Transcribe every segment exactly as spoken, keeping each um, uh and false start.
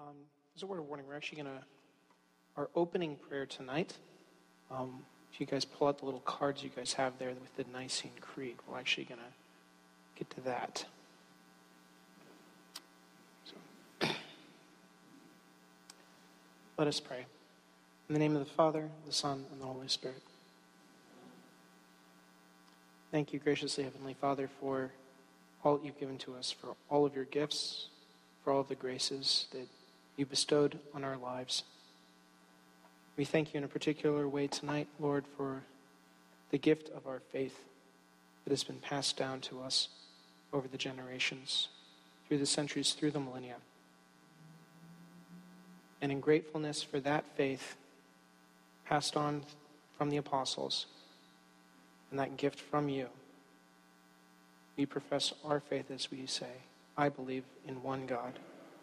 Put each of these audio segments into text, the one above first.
Um, as a word of warning, we're actually going to, our opening prayer tonight, um, if you guys pull out the little cards you guys have there with the Nicene Creed, we're actually going to get to that. So, let us pray. In the name of the Father, the Son, and the Holy Spirit. Thank you, graciously Heavenly Father, for all that you've given to us, for all of your gifts, for all of the graces that you bestowed on our lives. We thank you in a particular way tonight, Lord, for the gift of our faith that has been passed down to us over the generations, through the centuries, through the millennia. And in gratefulness for that faith passed on from the apostles and that gift from you, we profess our faith as we say, I believe in one God.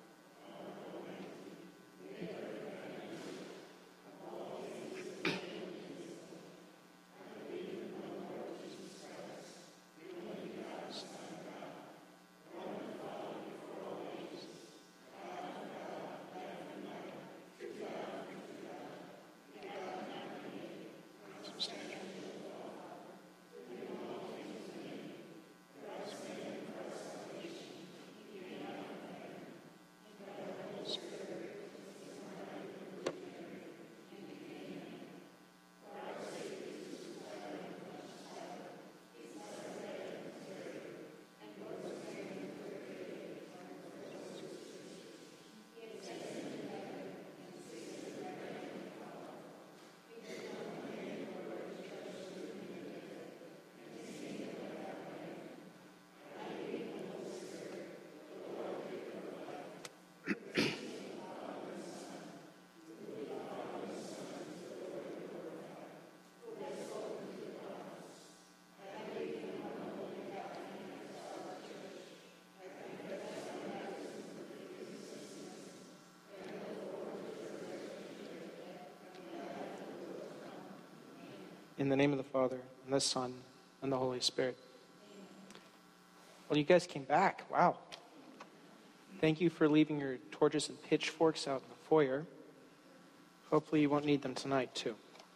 In the name of the Father, and the Son, and the Holy Spirit. Well, you guys came back. Wow. Thank you for leaving your torches and pitchforks out in the foyer. Hopefully you won't need them tonight, too.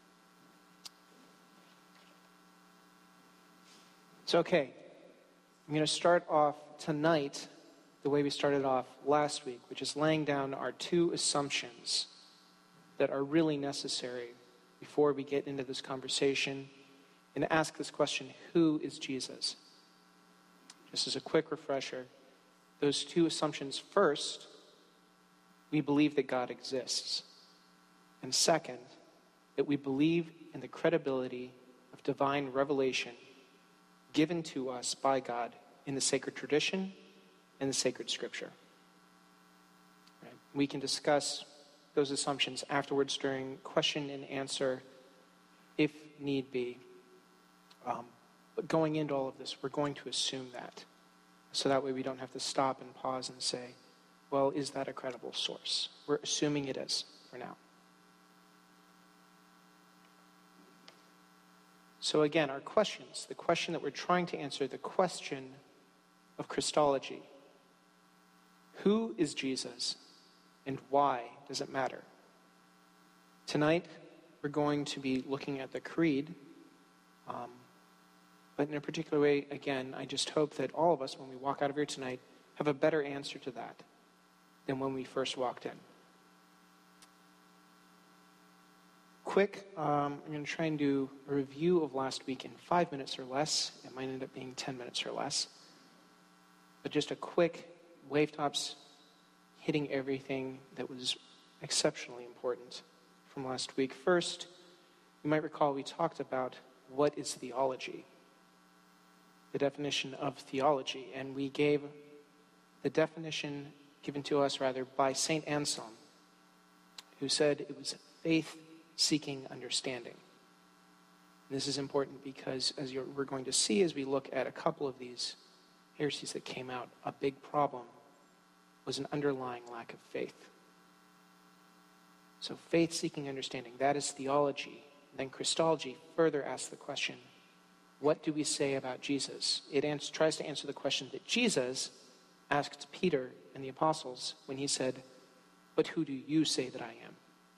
It's okay. I'm going to start off tonight the way we started off last week, which is laying down our two assumptions that are really necessary before we get into this conversation and ask this question, who is Jesus? Just as a quick refresher, those two assumptions: first, we believe that God exists. And second, that we believe in the credibility of divine revelation given to us by God in the sacred tradition and the sacred scripture. Right? We can discuss those assumptions afterwards during question and answer if need be. Um, but going into all of this, we're going to assume that. So that way we don't have to stop and pause and say, well, is that a credible source? We're assuming it is for now. So again, our questions, the question that we're trying to answer, the question of Christology. Who is Jesus? And why does it matter? Tonight, we're going to be looking at the Creed. Um, but in a particular way, again, I just hope that all of us, when we walk out of here tonight, have a better answer to that than when we first walked in. Quick, um, I'm going to try and do a review of last week in five minutes or less. It might end up being ten minutes or less. But just a quick wave tops hitting everything that was exceptionally important from last week. First, you might recall we talked about what is theology, the definition of theology, and we gave the definition given to us rather by Saint Anselm, who said it was faith-seeking understanding. And this is important because, as you're, we're going to see as we look at a couple of these heresies that came out, a big problem was an underlying lack of faith. So faith-seeking understanding, that is theology. Then Christology further asks the question, what do we say about Jesus? It ans- tries to answer the question that Jesus asked Peter and the apostles when he said, but who do you say that I am?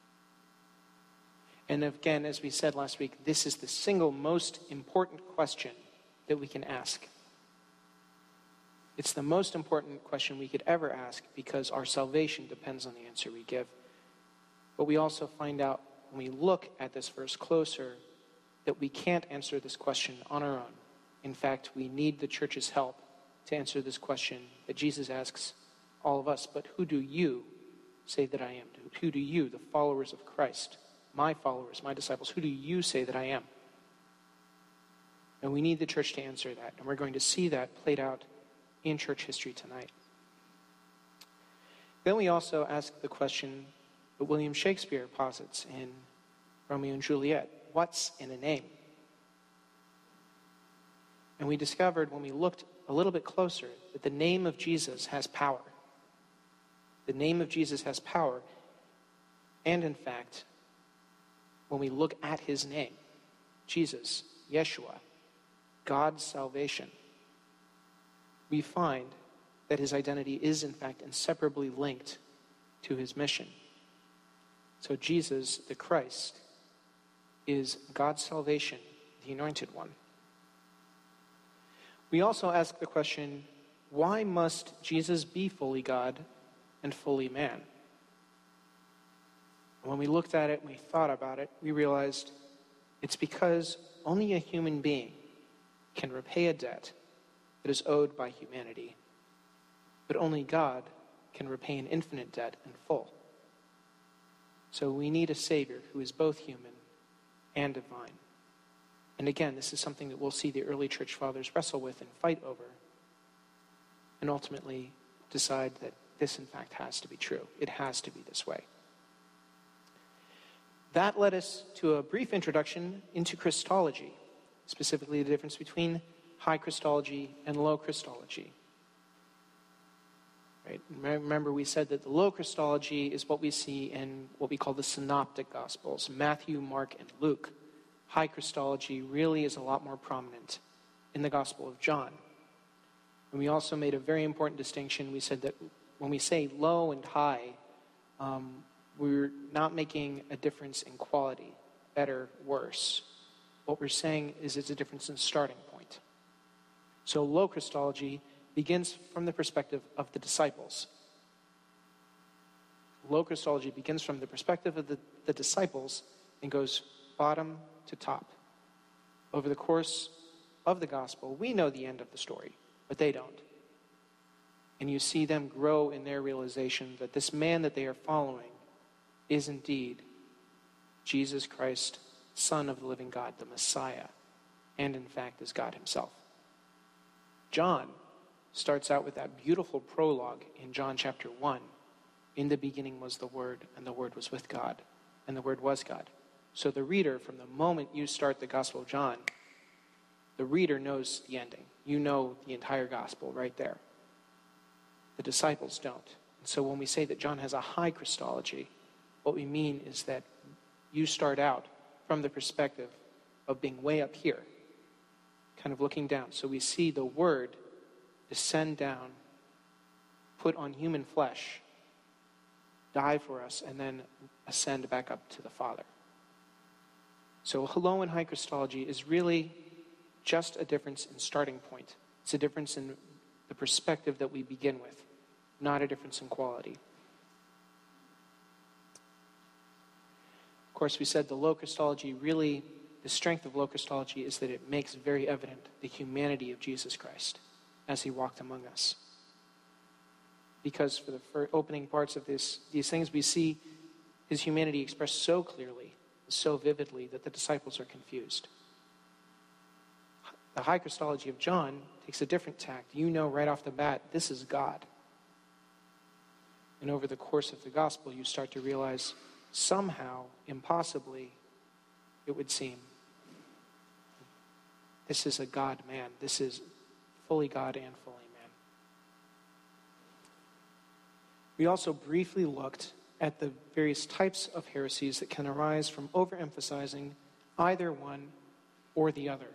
And again, as we said last week, this is the single most important question that we can ask. It's the most important question we could ever ask because our salvation depends on the answer we give. But we also find out when we look at this verse closer that we can't answer this question on our own. In fact, we need the church's help to answer this question that Jesus asks all of us. But who do you say that I am? Who do you, the followers of Christ, my followers, my disciples, who do you say that I am? And we need the church to answer that. And we're going to see that played out in church history tonight. Then we also ask the question that William Shakespeare posits in Romeo and Juliet. What's in a name? And we discovered when we looked a little bit closer that the name of Jesus has power. The name of Jesus has power. And in fact, when we look at his name, Jesus, Yeshua, God's salvation, we find that his identity is in fact inseparably linked to his mission. So Jesus, the Christ, is God's salvation, the anointed one. We also ask the question, why must Jesus be fully God and fully man? When we looked at it and we thought about it, we realized it's because only a human being can repay a debt that is owed by humanity. But only God can repay an infinite debt in full. So we need a Savior who is both human and divine. And again, this is something that we'll see the early church fathers wrestle with and fight over, and ultimately decide that this in fact has to be true. It has to be this way. That led us to a brief introduction into Christology, specifically the difference between high Christology and low Christology. Right? Remember, we said that the low Christology is what we see in what we call the synoptic Gospels, Matthew, Mark, and Luke. High Christology really is a lot more prominent in the Gospel of John. And we also made a very important distinction. We said that when we say low and high, um, we're not making a difference in quality, better, worse. What we're saying is it's a difference in starting point. So low Christology begins from the perspective of the disciples. Low Christology begins from the perspective of the, the disciples and goes bottom to top. Over the course of the gospel, we know the end of the story, but they don't. And you see them grow in their realization that this man that they are following is indeed Jesus Christ, Son of the living God, the Messiah, and in fact is God himself. John starts out with that beautiful prologue in John chapter one. In the beginning was the Word, and the Word was with God, and the Word was God. So the reader, from the moment you start the Gospel of John, the reader knows the ending. You know the entire Gospel right there. The disciples don't. And so when we say that John has a high Christology, what we mean is that you start out from the perspective of being way up here, kind of looking down. So we see the Word descend down, put on human flesh, die for us, and then ascend back up to the Father. So low and high Christology is really just a difference in starting point. It's a difference in the perspective that we begin with, not a difference in quality. Of course, we said the low Christology really, the strength of low Christology is that it makes very evident the humanity of Jesus Christ as he walked among us. Because for the first opening parts of this, these things, we see his humanity expressed so clearly, so vividly, that the disciples are confused. The high Christology of John takes a different tact. You know right off the bat, this is God. And over the course of the gospel, you start to realize somehow, impossibly, it would seem, this is a God-man. This is fully God and fully man. We also briefly looked at the various types of heresies that can arise from overemphasizing either one or the other.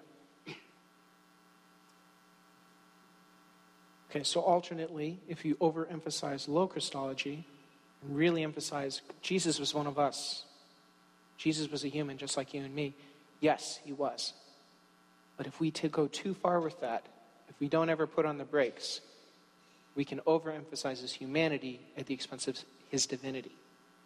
Okay, so alternately, if you overemphasize low Christology, and really emphasize Jesus was one of us. Jesus was a human just like you and me. Yes, he was. But if we to go too far with that, if we don't ever put on the brakes, we can overemphasize his humanity at the expense of his divinity.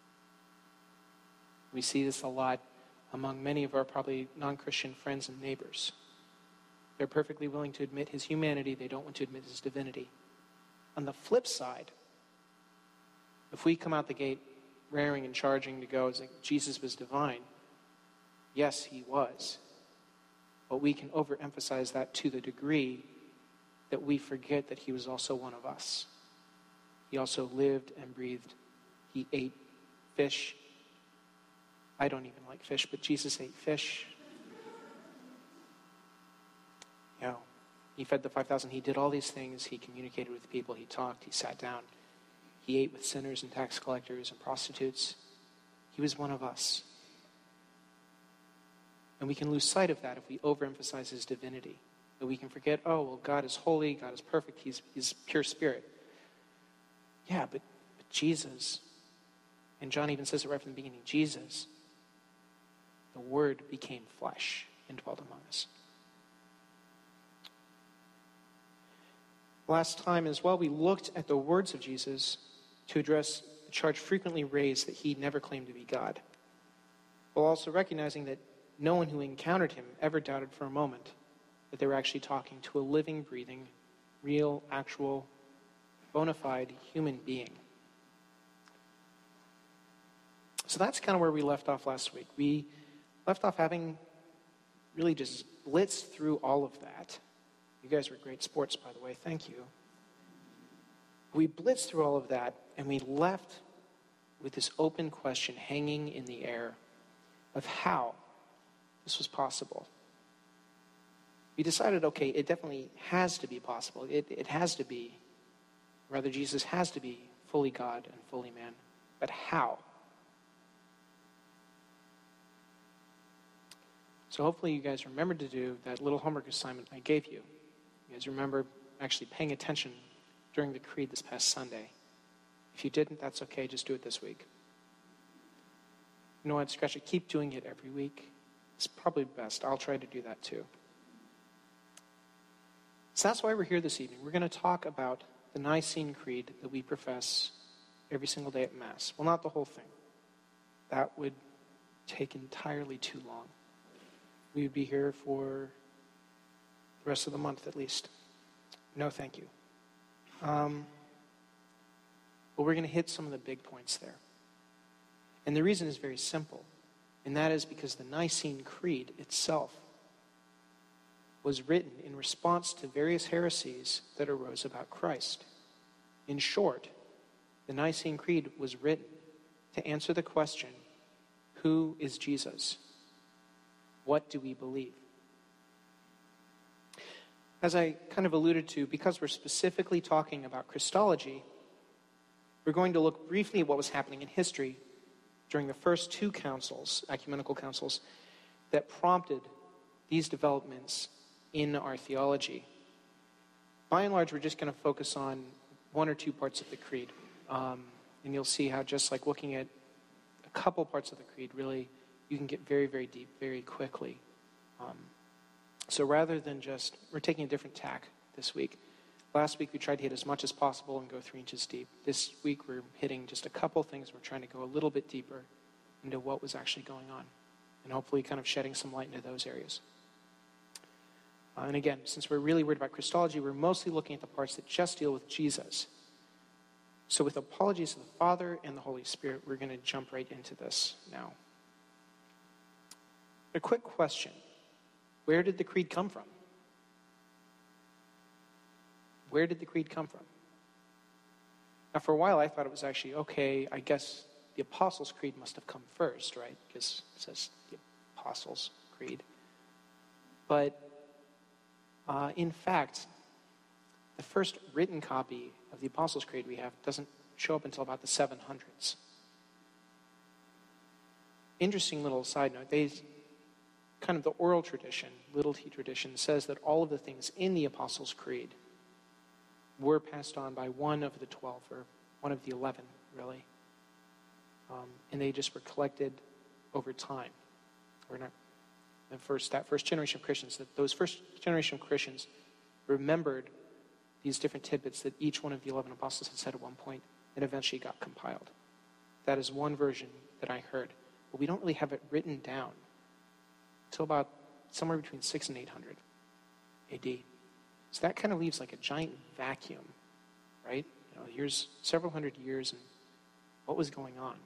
We see this a lot among many of our probably non-Christian friends and neighbors. They're perfectly willing to admit his humanity. They don't want to admit his divinity. On the flip side, if we come out the gate raring and charging to go as like Jesus was divine, yes, he was. But we can overemphasize that to the degree that we forget that he was also one of us. He also lived and breathed. He ate fish. I don't even like fish, but Jesus ate fish. You know, he fed the five thousand. He did all these things. He communicated with people. He talked. He sat down. He ate with sinners and tax collectors and prostitutes. He was one of us. And we can lose sight of that if we overemphasize his divinity. That we can forget, oh, well, God is holy, God is perfect, he's, he's pure spirit. Yeah, but, but Jesus, and John even says it right from the beginning, Jesus, the Word became flesh and dwelt among us. Last time as well, we looked at the words of Jesus to address the charge frequently raised that he never claimed to be God, while also recognizing that no one who encountered him ever doubted for a moment that they were actually talking to a living, breathing, real, actual, bona fide human being. So that's kind of where we left off last week. We left off having really just blitzed through all of that. You guys were great sports, by the way. Thank you. We blitzed through all of that, and we left with this open question hanging in the air of how this was possible. We decided, okay, it definitely has to be possible. It, it has to be, rather, Jesus has to be fully God and fully man. But how? So hopefully you guys remembered to do that little homework assignment I gave you. You guys remember actually paying attention during the creed this past Sunday. If you didn't, that's okay. Just do it this week. You know what? Scratch it. Keep doing it every week. It's probably best. I'll try to do that too. So that's why we're here this evening. We're going to talk about the Nicene Creed that we profess every single day at Mass. Well, not the whole thing. That would take entirely too long. We would be here for the rest of the month at least. No, thank you. Um, but we're going to hit some of the big points there. And the reason is very simple, and that is because the Nicene Creed itself was written in response to various heresies that arose about Christ. In short, the Nicene Creed was written to answer the question, who is Jesus? What do we believe? As I kind of alluded to, because we're specifically talking about Christology, we're going to look briefly at what was happening in history during the first two councils, ecumenical councils, that prompted these developments in our theology. By and large, we're just going to focus on one or two parts of the creed. Um, and you'll see how just like looking at a couple parts of the creed, really, you can get very, very deep very quickly. Um, so rather than just, we're taking a different tack this week. Last week we tried to hit as much as possible and go three inches deep. This week we're hitting just a couple things. We're trying to go a little bit deeper into what was actually going on. And hopefully kind of shedding some light into those areas. Uh, and again, since we're really worried about Christology, we're mostly looking at the parts that just deal with Jesus. So with apologies to the Father and the Holy Spirit, we're going to jump right into this now. A quick question. Where did the creed come from? Where did the creed come from? Now, for a while, I thought it was actually, okay, I guess the Apostles' Creed must have come first, right? Because it says the Apostles' Creed. But uh, in fact, the first written copy of the Apostles' Creed we have doesn't show up until about the seven hundreds. Interesting little side note. They kind of the oral tradition, little t tradition, says that all of the things in the Apostles' Creed were passed on by one of the twelve, or one of the eleven, really, and they just were collected over time. Or not, the first, that first generation of Christians, that those first generation of Christians remembered these different tidbits that each one of the eleven apostles had said at one point, and eventually got compiled. That is one version that I heard. But we don't really have it written down until about somewhere between six and eight hundred A D. So that kind of leaves like a giant vacuum, right? You know, here's several hundred years, and what was going on?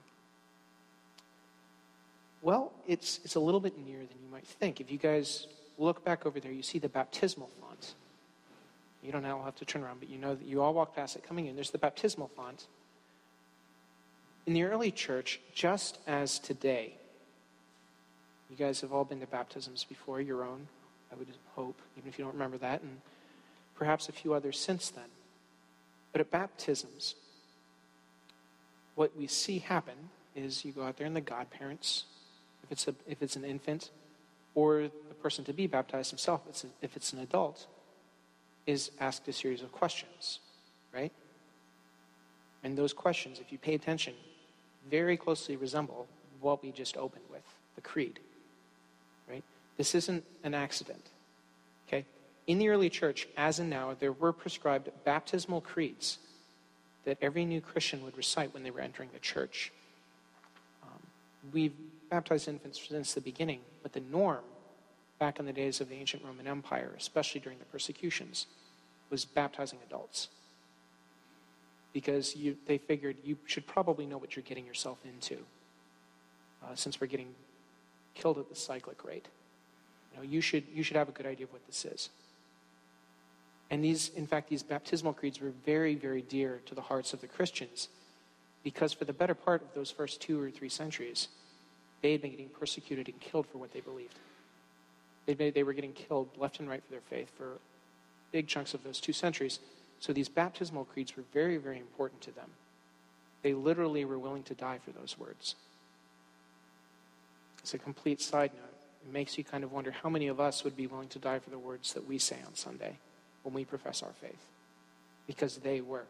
Well, it's it's a little bit nearer than you might think. If you guys look back over there, you see the baptismal font. You don't all have to turn around, but you know that you all walk past it coming in. There's the baptismal font. In the early church, just as today, you guys have all been to baptisms before, your own, I would hope, even if you don't remember that, and perhaps a few others since then. But at baptisms, what we see happen is you go out there and the godparents, if it's a, if it's an infant, or the person to be baptized himself, if it's, a, if it's an adult, is asked a series of questions, right? And those questions, if you pay attention, very closely resemble what we just opened with, the creed, right? This isn't an accident, okay? In the early church, as in now, there were prescribed baptismal creeds that every new Christian would recite when they were entering the church. Um, we've baptized infants since the beginning, but the norm back in the days of the ancient Roman Empire, especially during the persecutions, was baptizing adults. Because you, they figured you should probably know what you're getting yourself into, uh, since we're getting killed at the cyclic rate. You know, you should you should have a good idea of what this is. And these, in fact, these baptismal creeds were very, very dear to the hearts of the Christians, because for the better part of those first two or three centuries, they had been getting persecuted and killed for what they believed. They, they were getting killed left and right for their faith for big chunks of those two centuries. So these baptismal creeds were very, very important to them. They literally were willing to die for those words. As a complete side note, it makes you kind of wonder how many of us would be willing to die for the words that we say on Sunday when we profess our faith, because they were.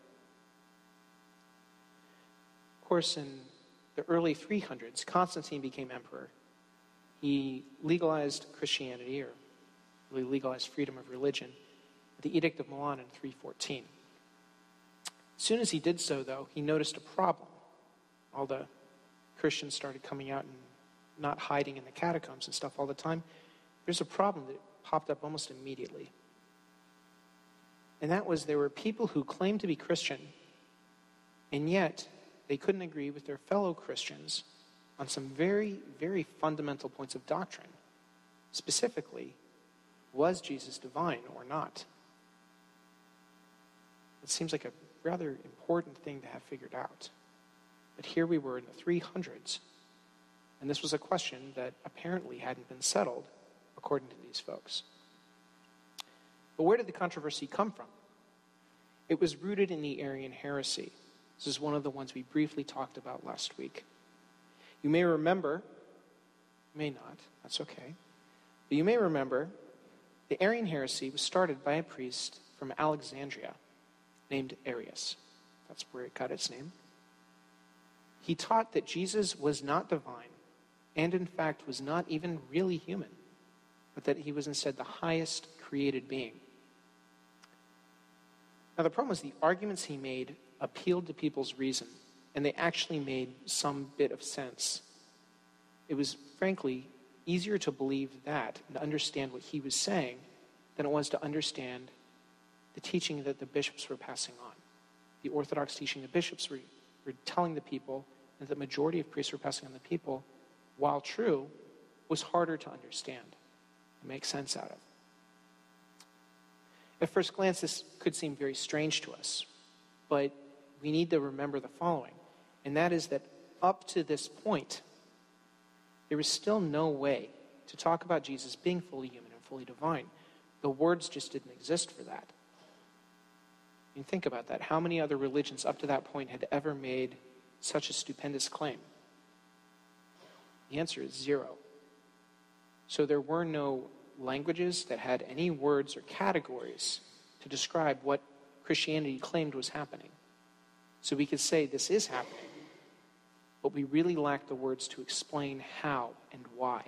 Of course, in the early three hundreds, Constantine became emperor. He legalized Christianity, or really legalized freedom of religion, with the Edict of Milan in three fourteen. As soon as he did so, though, he noticed a problem. All the Christians started coming out and not hiding in the catacombs and stuff all the time. There's a problem that popped up almost immediately. And that was there were people who claimed to be Christian, and yet they couldn't agree with their fellow Christians on some very, very fundamental points of doctrine. Specifically, was Jesus divine or not? It seems like a rather important thing to have figured out. But here we were in the three hundreds, and this was a question that apparently hadn't been settled, according to these folks. But where did the controversy come from? It was rooted in the Arian heresy. This is one of the ones we briefly talked about last week. You may remember, may not, that's okay, but you may remember the Arian heresy was started by a priest from Alexandria named Arius. That's where it got its name. He taught that Jesus was not divine, and in fact was not even really human, but that he was instead the highest created being. Now the problem was the arguments he made appealed to people's reason, and they actually made some bit of sense. It was, frankly, easier to believe that and to understand what he was saying than it was to understand the teaching that the bishops were passing on. The Orthodox teaching the bishops were, were telling the people, and the majority of priests were passing on the people, while true, was harder to understand and make sense out of. At first glance, this could seem very strange to us, but we need to remember the following, and that is that up to this point, there was still no way to talk about Jesus being fully human and fully divine. The words just didn't exist for that. I mean, think about that. How many other religions up to that point had ever made such a stupendous claim? The answer is zero. So there were no languages that had any words or categories to describe what Christianity claimed was happening. So we could say this is happening, but but we really lack the words to explain how and why.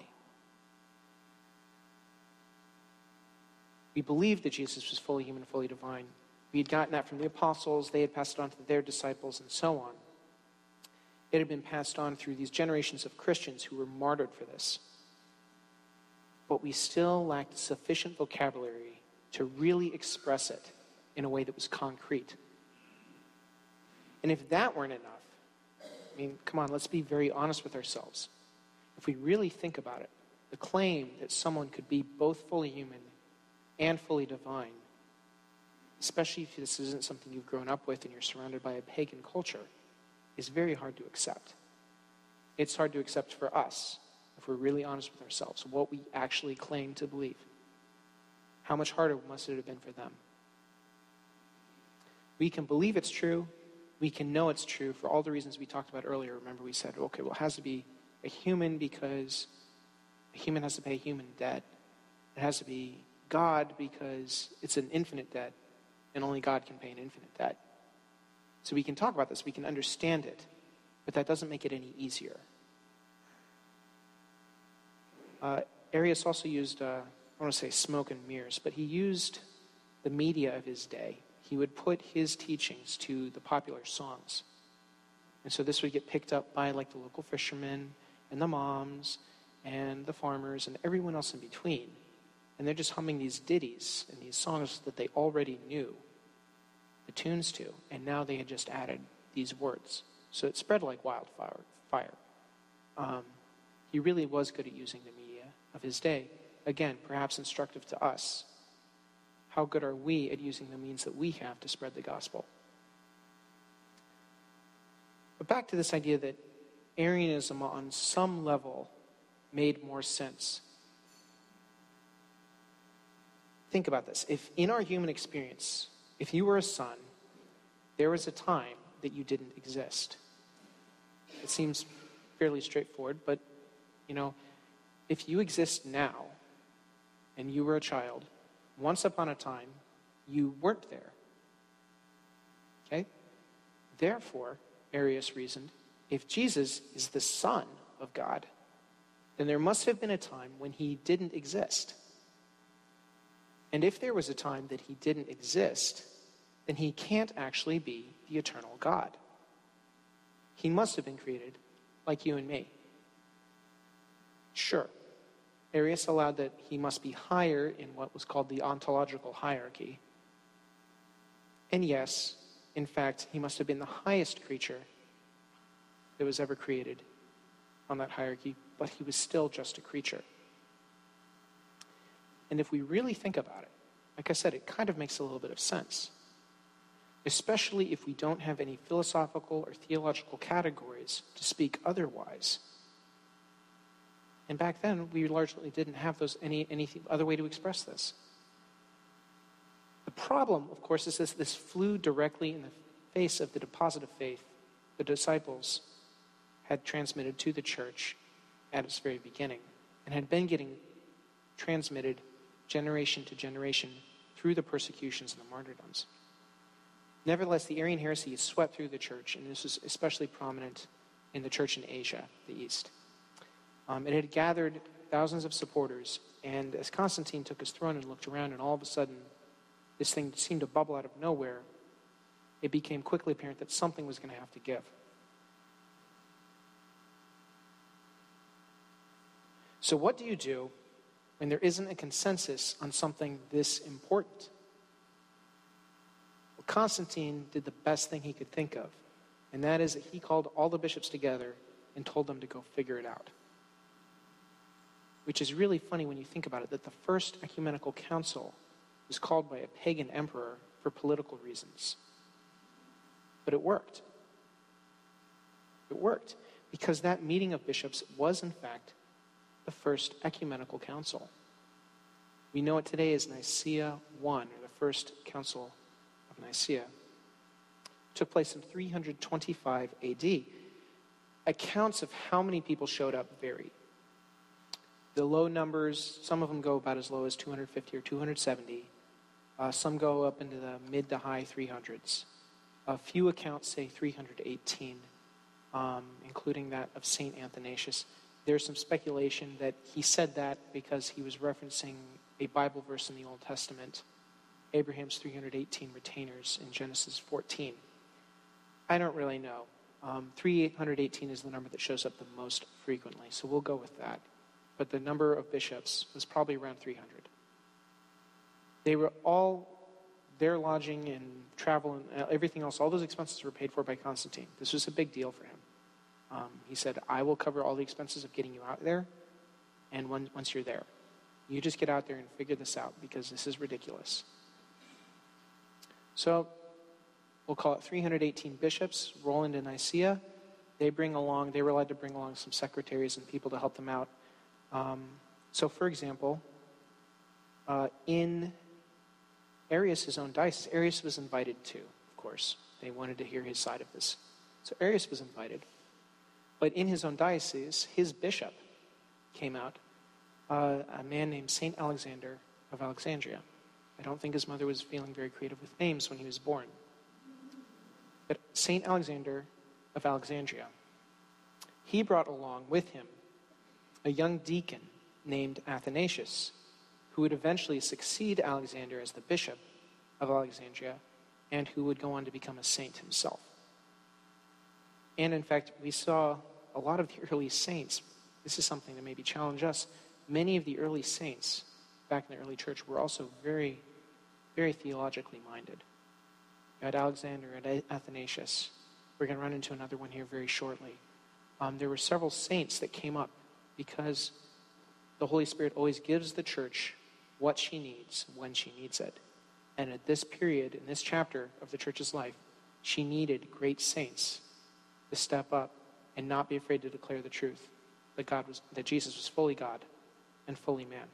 We believed that Jesus was fully human, fully divine. We had gotten that from the apostles. They had passed it on to their disciples, and so on. It had been passed on through these generations of Christians who were martyred for this. But we still lacked sufficient vocabulary to really express it in a way that was concrete. And if that weren't enough, I mean, come on, let's be very honest with ourselves. If we really think about it, the claim that someone could be both fully human and fully divine, especially if this isn't something you've grown up with and you're surrounded by a pagan culture, is very hard to accept. It's hard to accept for us, if we're really honest with ourselves, what we actually claim to believe. How much harder must it have been for them? We can believe it's true. We can know it's true for all the reasons we talked about earlier. Remember, we said, okay, well, it has to be a human because a human has to pay a human debt. It has to be God because it's an infinite debt, and only God can pay an infinite debt. So we can talk about this, we can understand it, but that doesn't make it any easier. Uh, Arius also used, uh, I want to say smoke and mirrors, but he used the media of his day. He would put his teachings to the popular songs. And so this would get picked up by like the local fishermen and the moms and the farmers and everyone else in between. And they're just humming these ditties and these songs that they already knew the tunes to. And now they had just added these words. So it spread like wildfire. Fire. Um, he really was good at using the media of his day. Again, perhaps instructive to us. How good are we at using the means that we have to spread the gospel? But back to this idea that Arianism on some level made more sense. Think about this. If in our human experience, if you were a son, there was a time that you didn't exist. It seems fairly straightforward, but, you know, if you exist now and you were a child, once upon a time, you weren't there. Okay? Therefore, Arius reasoned, if Jesus is the Son of God, then there must have been a time when he didn't exist. And if there was a time that he didn't exist, then he can't actually be the eternal God. He must have been created like you and me. Sure. Arius allowed that he must be higher in what was called the ontological hierarchy. And yes, in fact, he must have been the highest creature that was ever created on that hierarchy, but he was still just a creature. And if we really think about it, like I said, it kind of makes a little bit of sense. Especially if we don't have any philosophical or theological categories to speak otherwise. And back then, we largely didn't have those any, any other way to express this. The problem, of course, is this, this flew directly in the face of the deposit of faith the disciples had transmitted to the church at its very beginning and had been getting transmitted generation to generation through the persecutions and the martyrdoms. Nevertheless, the Arian heresy is swept through the church, and this was especially prominent in the church in Asia, the East. Um, it had gathered thousands of supporters, and as Constantine took his throne and looked around, and all of a sudden, this thing seemed to bubble out of nowhere, it became quickly apparent that something was going to have to give. So what do you do when there isn't a consensus on something this important? Well, Constantine did the best thing he could think of, and that is that he called all the bishops together and told them to go figure it out. Which is really funny when you think about it, that the first ecumenical council was called by a pagan emperor for political reasons. But it worked. It worked because that meeting of bishops was, in fact, the first ecumenical council. We know it today as Nicaea one, or the first council of Nicaea. It took place in three twenty-five A D. Accounts of how many people showed up vary. The low numbers, some of them go about as low as two hundred fifty or two hundred seventy. Uh, some go up into the mid to high three hundreds. A few accounts say three hundred eighteen. um, including that of Saint Athanasius. There's some speculation that he said that because he was referencing a Bible verse in the Old Testament, Abraham's three hundred eighteen retainers in Genesis fourteen. I don't really know. Um, three hundred eighteen is the number that shows up the most frequently, so we'll go with that. But the number of bishops was probably around three hundred. They were all, their lodging and travel and everything else, all those expenses were paid for by Constantine. This was a big deal for him. Um, he said, I will cover all the expenses of getting you out there, and when, once you're there, you just get out there and figure this out, because this is ridiculous. So, we'll call it three hundred eighteen bishops roll into Nicaea. They bring along, they were allowed to bring along some secretaries and people to help them out. Um, so, for example, uh, in Arius' own diocese, Arius was invited too, of course. They wanted to hear his side of this. So Arius was invited. But in his own diocese, his bishop came out, uh, a man named Saint Alexander of Alexandria. I don't think his mother was feeling very creative with names when he was born. But Saint Alexander of Alexandria, he brought along with him a young deacon named Athanasius, who would eventually succeed Alexander as the bishop of Alexandria, and who would go on to become a saint himself. And in fact, we saw a lot of the early saints. This is something that maybe challenge us. Many of the early saints back in the early church were also very, very theologically minded. You had Alexander and Athanasius. We're going to run into another one here very shortly. Um, there were several saints that came up because the Holy Spirit always gives the church what she needs when she needs it. And at this period, in this chapter of the church's life, she needed great saints to step up and not be afraid to declare the truth, that God was, that Jesus was fully God and fully man.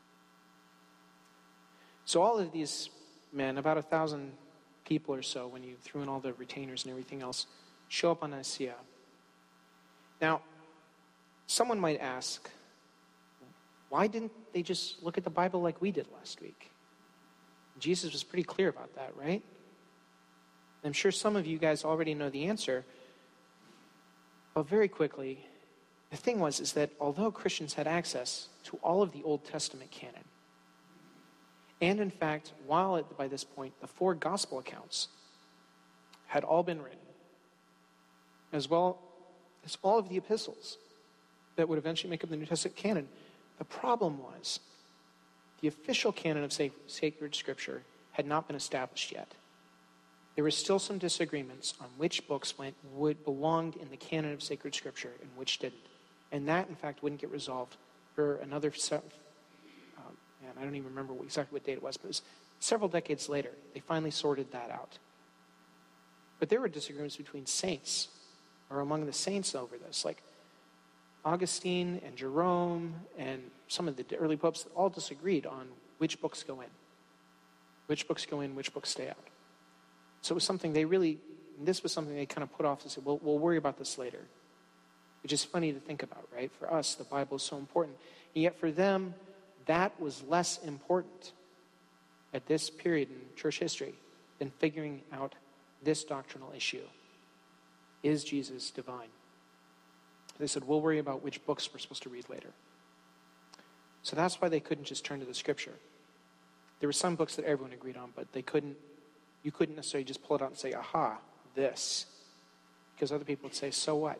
So all of these men, about a thousand people or so, when you threw in all the retainers and everything else, show up on Nicaea. Now, someone might ask, why didn't they just look at the Bible like we did last week? Jesus was pretty clear about that, right? I'm sure some of you guys already know the answer. But very quickly, the thing was is that although Christians had access to all of the Old Testament canon, and in fact, while at, by this point, the four gospel accounts had all been written, as well as all of the epistles that would eventually make up the New Testament canon, the problem was the official canon of sacred scripture had not been established yet. There were still some disagreements on which books went would belonged in the canon of sacred scripture and which didn't. And that, in fact, wouldn't get resolved for another, um, man, I don't even remember what, exactly what date it was, but it was several decades later. They finally sorted that out. But there were disagreements between saints, or among the saints over this, like Augustine and Jerome and some of the early popes all disagreed on which books go in. Which books go in, which books stay out. So it was something they really, this was something they kind of put off and said, well, we'll worry about this later. Which is funny to think about, right? For us, the Bible is so important. And yet for them, that was less important at this period in church history than figuring out this doctrinal issue. Is Jesus divine? They said, we'll worry about which books we're supposed to read later. So that's why they couldn't just turn to the scripture. There were some books that everyone agreed on, but they couldn't, you couldn't necessarily just pull it out and say, aha, this. Because other people would say, so what?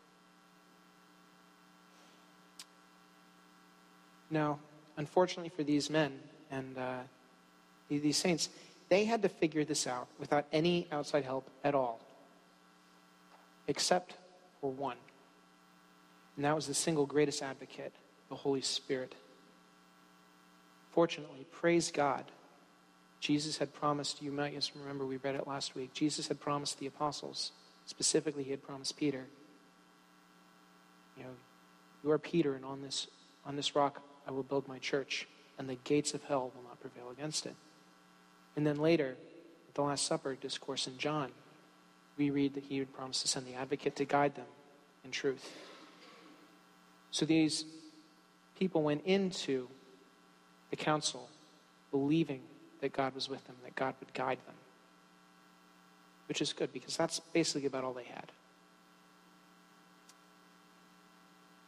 Now, unfortunately for these men and uh, these saints, they had to figure this out without any outside help at all, except for one. And that was the single greatest advocate, the Holy Spirit. Fortunately, praise God, Jesus had promised, you might just remember we read it last week, Jesus had promised the apostles, specifically he had promised Peter, you know, you are Peter, and on this on this rock I will build my church, and the gates of hell will not prevail against it. And then later, at the Last Supper discourse in John, we read that he would promise to send the advocate to guide them in truth. So these people went into the council believing that God was with them, that God would guide them. Which is good, because that's basically about all they had.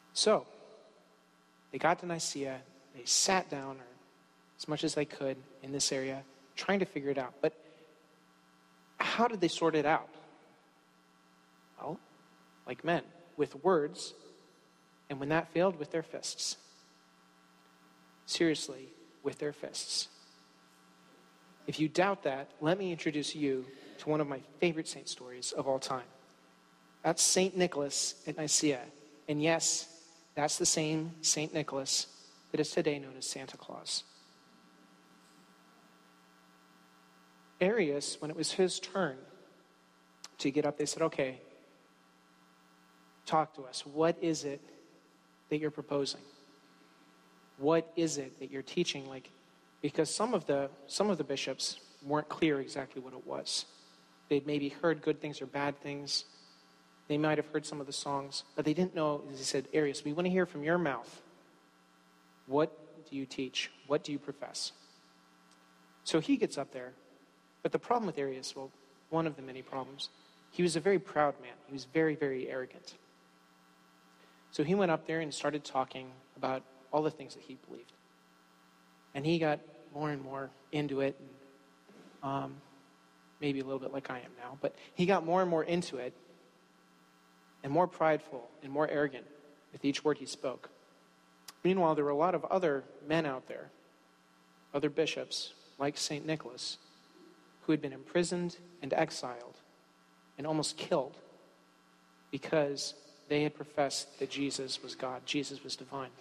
So, they got to Nicaea, they sat down, or as much as they could in this area, trying to figure it out. But how did they sort it out? Well, like men, with words, and when that failed, with their fists. Seriously, with their fists. If you doubt that, let me introduce you to one of my favorite saint stories of all time. That's Saint Nicholas at Nicaea. And yes, that's the same Saint Nicholas that is today known as Santa Claus. Arius, when it was his turn to get up, they said, okay, talk to us. What is it that you're proposing? What is it that you're teaching? Like, because some of the some of the bishops weren't clear exactly what it was. They'd maybe heard good things or bad things. They might have heard some of the songs, but they didn't know. As he said, Arius, we want to hear from your mouth. What do you teach? What do you profess? So he gets up there. But the problem with Arius, well, one of the many problems, he was a very proud man. He was very, very arrogant. So he went up there and started talking about all the things that he believed. And he got more and more into it, and, um, maybe a little bit like I am now, but he got more and more into it, and more prideful and more arrogant with each word he spoke. Meanwhile, there were a lot of other men out there, other bishops, like Saint Nicholas, who had been imprisoned and exiled and almost killed because they had professed that Jesus was God, Jesus was divine.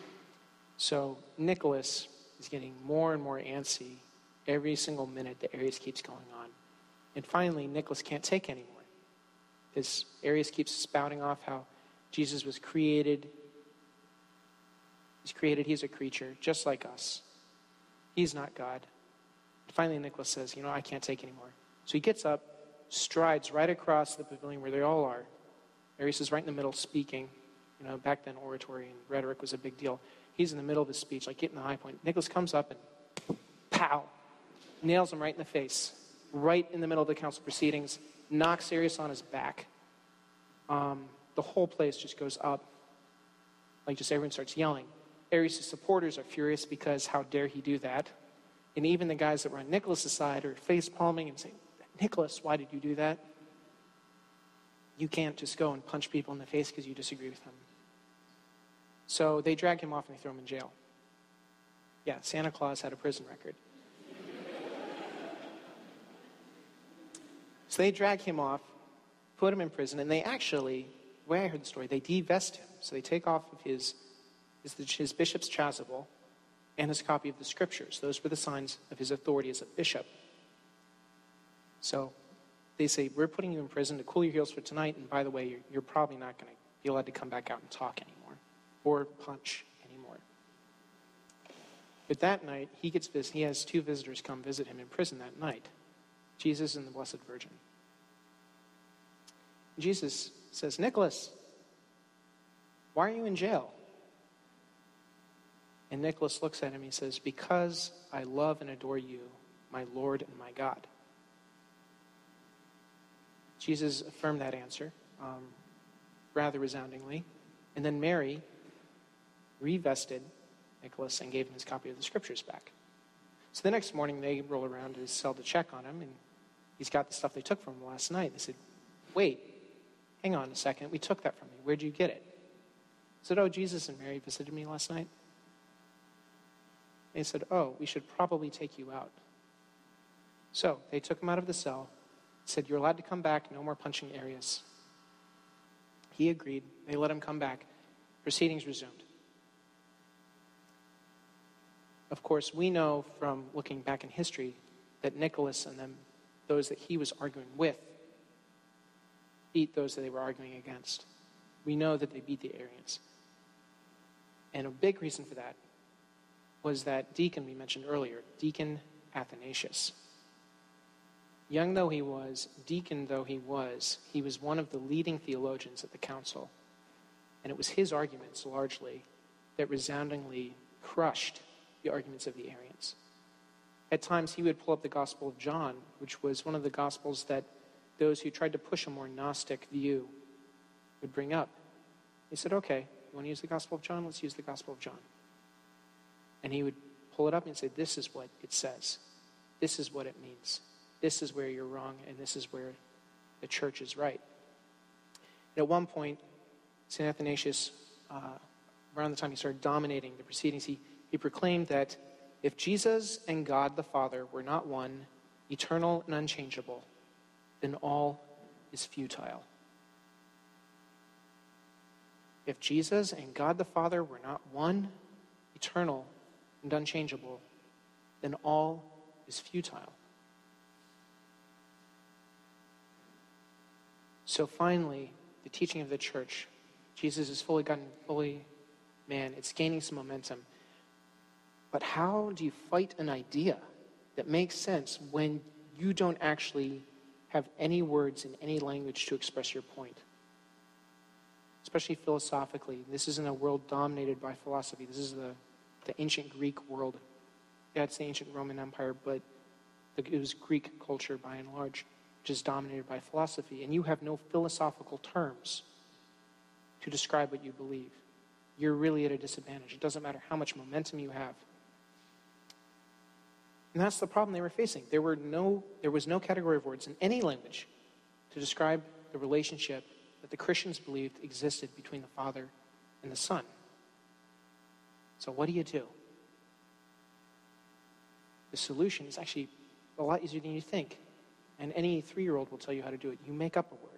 So Nicholas is getting more and more antsy every single minute that Arius keeps going on. And finally, Nicholas can't take anymore. Because Arius keeps spouting off how Jesus was created. He's created, he's a creature, just like us. He's not God. Finally, Nicholas says, you know, I can't take anymore. So he gets up, strides right across the pavilion where they all are. Arius is right in the middle speaking. You know, back then oratory and rhetoric was a big deal. He's in the middle of his speech, like getting the high point. Nicholas comes up and pow, nails him right in the face, right in the middle of the council proceedings, knocks Arius on his back. Um, the whole place just goes up. Like just everyone starts yelling. Arius' supporters are furious because how dare he do that? And even the guys that were on Nicholas' side are face palming and saying, Nicholas, why did you do that? You can't just go and punch people in the face because you disagree with them. So they drag him off and they throw him in jail. Yeah, Santa Claus had a prison record. So they drag him off, put him in prison, and they actually, the way I heard the story, they divest him. So they take off of his, his, his bishop's chasuble and his copy of the scriptures. Those were the signs of his authority as a bishop. So they say, we're putting you in prison to cool your heels for tonight, and by the way, you're, you're probably not going to be allowed to come back out and talk anymore or punch anymore. But that night, he gets vis- he has two visitors come visit him in prison that night, Jesus and the Blessed Virgin. Jesus says, Nicholas, why are you in jail? And Nicholas looks at him and he says, because I love and adore you, my Lord and my God. Jesus affirmed that answer um, rather resoundingly. And then Mary revested Nicholas and gave him his copy of the scriptures back. So the next morning they roll around to his cell to check on him, and he's got the stuff they took from him last night. They said, wait, hang on a second. We took that from you. Where'd you get it? He said, oh, Jesus and Mary visited me last night. They said, oh, we should probably take you out. So they took him out of the cell, said, you're allowed to come back, no more punching Arius. He agreed. They let him come back. Proceedings resumed. Of course, we know from looking back in history that Nicholas and them, those that he was arguing with, beat those that they were arguing against. We know that they beat the Arians. And a big reason for that was that deacon we mentioned earlier, Deacon Athanasius. Young though he was, deacon though he was, he was one of the leading theologians at the council. And it was his arguments, largely, that resoundingly crushed the arguments of the Arians. At times, he would pull up the Gospel of John, which was one of the Gospels that those who tried to push a more Gnostic view would bring up. He said, okay, You want to use the Gospel of John? Let's use the Gospel of John. And he would pull it up and say, this is what it says. This is what it means. This is where you're wrong, and this is where the church is right. And at one point, Saint Athanasius, uh, around the time he started dominating the proceedings, he, he proclaimed that if Jesus and God the Father were not one, eternal and unchangeable, then all is futile. If Jesus and God the Father were not one, eternal and unchangeable, then all is futile. So finally, the teaching of the church, Jesus is fully God and fully man. It's gaining some momentum. But how do you fight an idea that makes sense when you don't actually have any words in any language to express your point? Especially philosophically. This isn't a world dominated by philosophy. This is the, the ancient Greek world. Yeah, it's the ancient Roman Empire, but it was Greek culture by and large, which is dominated by philosophy. And you have no philosophical terms to describe what you believe. You're really at a disadvantage. It doesn't matter how much momentum you have. And that's the problem they were facing. There were no, there was no category of words in any language to describe the relationship that the Christians believed existed between the Father and the Son. So what do you do? The solution is actually a lot easier than you think. And any three-year-old will tell you how to do it. You make up a word.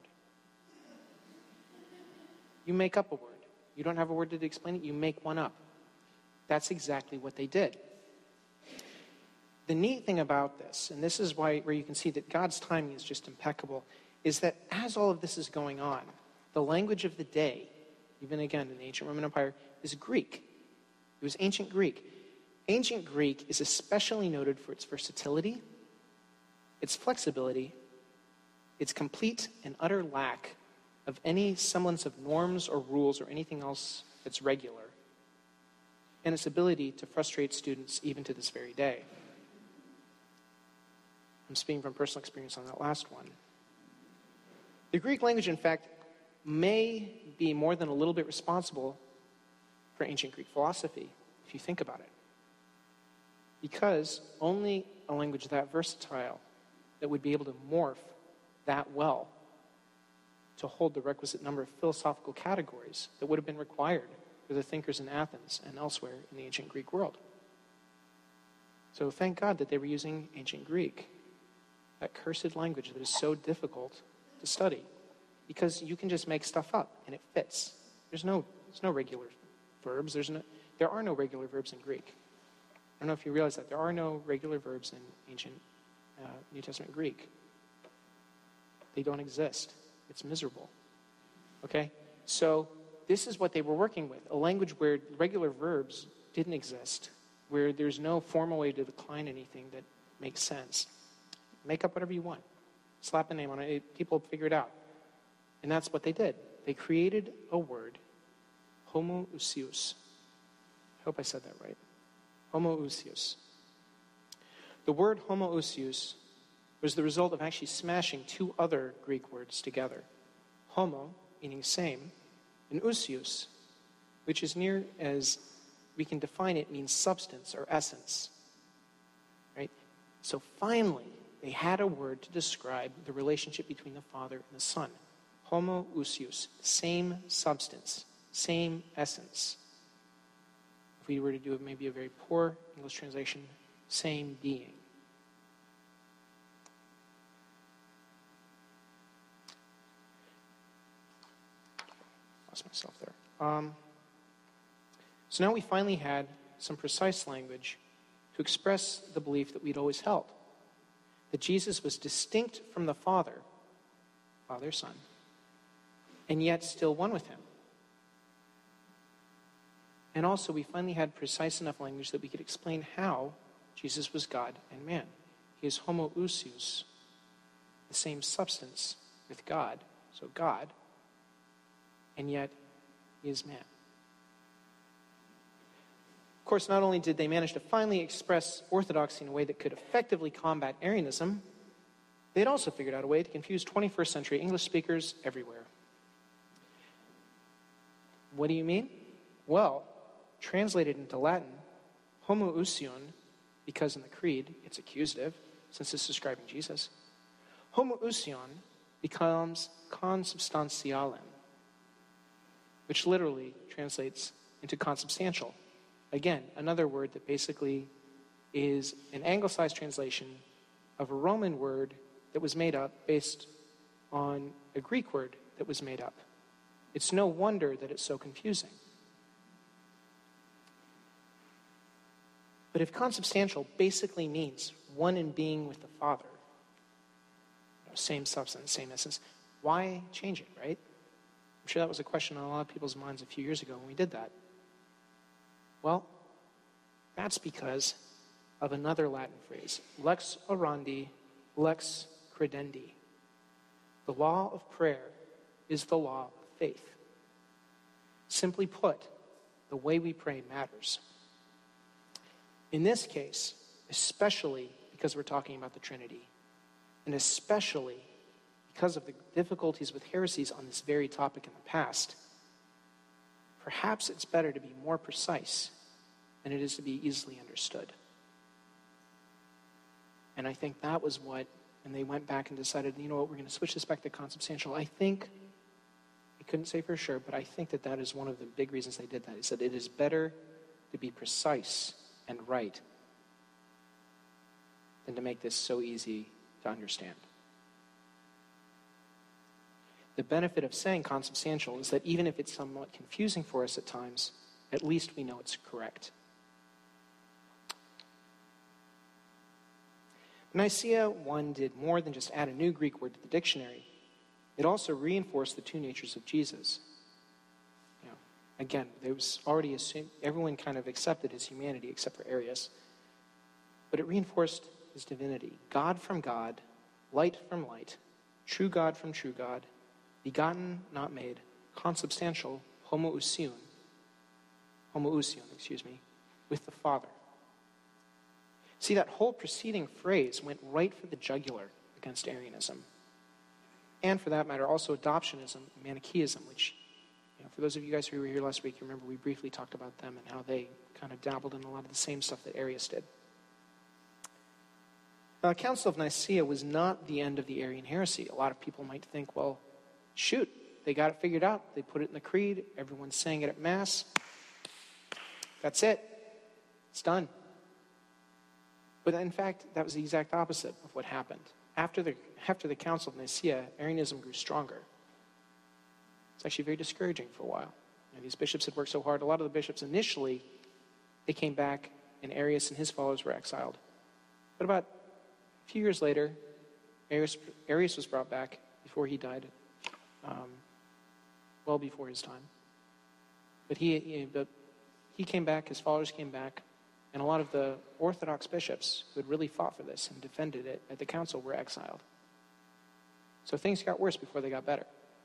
You make up a word. You don't have a word to explain it, you make one up. That's exactly what they did. The neat thing about this, and this is why where you can see that God's timing is just impeccable, is that as all of this is going on, the language of the day, even again in the ancient Roman Empire, is Greek. It was ancient Greek. Ancient Greek is especially noted for its versatility, its flexibility, its complete and utter lack of any semblance of norms or rules or anything else that's regular, and its ability to frustrate students even to this very day. I'm speaking from personal experience on that last one. The Greek language, in fact, may be more than a little bit responsible for ancient Greek philosophy, if you think about it. Because only a language that versatile, that would be able to morph that well to hold the requisite number of philosophical categories that would have been required for the thinkers in Athens and elsewhere in the ancient Greek world. So thank God that they were using ancient Greek, that cursed language that is so difficult to study, because you can just make stuff up and it fits. There's no, there's no regular verbs. There's no, there are no regular verbs in Greek. I don't know if you realize that. There are no regular verbs in ancient uh, New Testament Greek. They don't exist. It's miserable. Okay? So this is what they were working with, a language where regular verbs didn't exist, where there's no formal way to decline anything that makes sense. Make up whatever you want. Slap a name on it. People figure it out. And that's what they did. They created a word, homoousios. I hope I said that right. Homoousios. The word homoousios was the result of actually smashing two other Greek words together. Homo, meaning same, and ousios, which is near as we can define it, means substance or essence. Right? So finally, they had a word to describe the relationship between the Father and the Son. Homoousios, same substance, same essence. If we were to do it, maybe a very poor English translation, same being. Lost myself there. Um, so now we finally had some precise language to express the belief that we'd always held, that Jesus was distinct from the Father, Father, Son, and yet still one with him. And also, we finally had precise enough language that we could explain how Jesus was God and man. He is homoousios, the same substance with God, so God, and yet he is man. Of course, not only did they manage to finally express orthodoxy in a way that could effectively combat Arianism, they'd also figured out a way to confuse twenty-first century English speakers everywhere. What do you mean? Well, translated into Latin, homoousion, because in the Creed it's accusative, since it's describing Jesus, homoousion becomes consubstantialem, which literally translates into consubstantial. Again, another word that basically is an anglicized translation of a Roman word that was made up based on a Greek word that was made up. It's no wonder that it's so confusing. But if consubstantial basically means one in being with the Father, you know, same substance, same essence, why change it, right? I'm sure that was a question on a lot of people's minds a few years ago when we did that. Well, that's because of another Latin phrase, lex orandi, lex credendi. The law of prayer is the law of faith. Simply put, the way we pray matters. In this case, especially because we're talking about the Trinity, and especially because of the difficulties with heresies on this very topic in the past, perhaps it's better to be more precise than it is to be easily understood. And I think that was what, and they went back and decided, you know what, we're going to switch this back to consubstantial. I think, I couldn't say for sure, but I think that that is one of the big reasons they did that. He said it is better to be precise and right than to make this so easy to understand. The benefit of saying consubstantial is that even if it's somewhat confusing for us at times, at least we know it's correct. Nicaea one did more than just add a new Greek word to the dictionary. It also reinforced the two natures of Jesus. You know, again, there was already assumed, everyone kind of accepted his humanity except for Arius. But it reinforced his divinity. God from God, light from light, true God from true God, begotten, not made, consubstantial, homoousion, homoousion, excuse me, with the Father. See, that whole preceding phrase went right for the jugular against Arianism. And for that matter, also adoptionism and Manichaeism, which, you know, for those of you guys who were here last week, you remember we briefly talked about them and how they kind of dabbled in a lot of the same stuff that Arius did. Now, the Council of Nicaea was not the end of the Arian heresy. A lot of people might think, well, shoot, they got it figured out. They put it in the creed. Everyone's saying it at Mass. That's it. It's done. But in fact, that was the exact opposite of what happened. After the, after the Council of Nicaea, Arianism grew stronger. It's actually very discouraging for a while. You know, these bishops had worked so hard. A lot of the bishops initially, they came back, and Arius and his followers were exiled. But about a few years later, Arius, Arius was brought back before he died, um, well before his time. But he, he, but he came back, his followers came back, and a lot of the Orthodox bishops who had really fought for this and defended it at the council were exiled. So things got worse before they got better.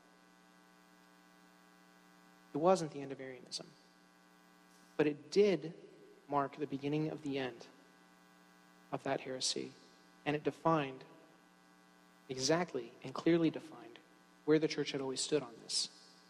It wasn't the end of Arianism, but it did mark the beginning of the end of that heresy, and it defined exactly and clearly defined where the church had always stood on this.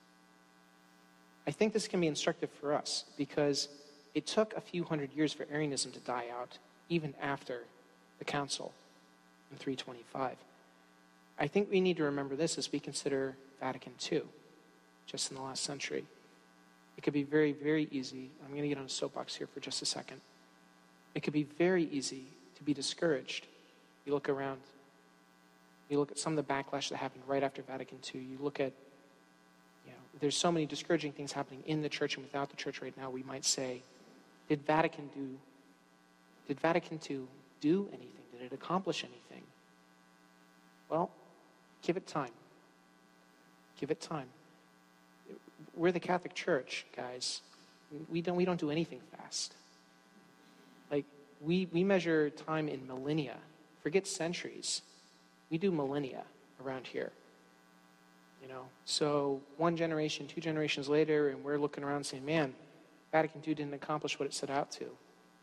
I think this can be instructive for us because it took a few hundred years for Arianism to die out, even after the council in three twenty-five. I think we need to remember this as we consider Vatican Two, just in the last century. It could be very, very easy. I'm going to get on a soapbox here for just a second. It could be very easy to be discouraged. You look around. You look at some of the backlash that happened right after Vatican Two. You look at, you know, there's so many discouraging things happening in the church and without the church right now. We might say, Did Vatican do, did Vatican Two do anything? Did it accomplish anything? Well, give it time. Give it time. We're the Catholic Church, guys. We don't we don't do anything fast. Like we we measure time in millennia. Forget centuries. We do millennia around here. You know, so one generation, two generations later, and we're looking around saying, man, Vatican Two didn't accomplish what it set out to.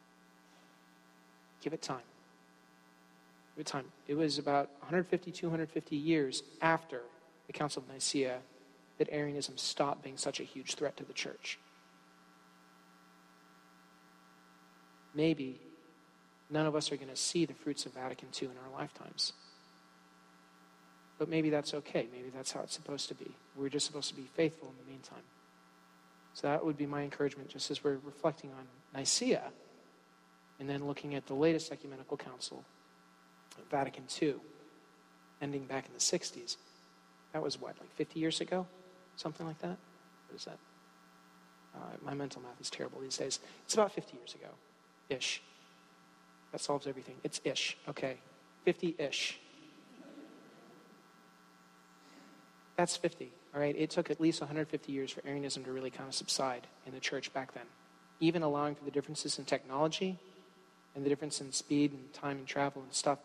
Give it time. Give it time. It was about one hundred fifty, two hundred fifty years after the Council of Nicaea that Arianism stopped being such a huge threat to the church. maybe none of us are going to see the fruits of Vatican two in our lifetimes. But maybe that's okay. Maybe that's how it's supposed to be. We're just supposed to be faithful in the meantime. So that would be my encouragement, just as we're reflecting on Nicaea and then looking at the latest ecumenical council, Vatican two, ending back in the sixties. That was what, like fifty years ago? Something like that? What is that? Uh, my mental math is terrible these days. It's about fifty years ago, ish. That solves everything. It's ish, okay. fifty-ish. That's fifty, all right? It took at least one hundred fifty years for Arianism to really kind of subside in the church back then. Even allowing for the differences in technology and the difference in speed and time and travel and stuff.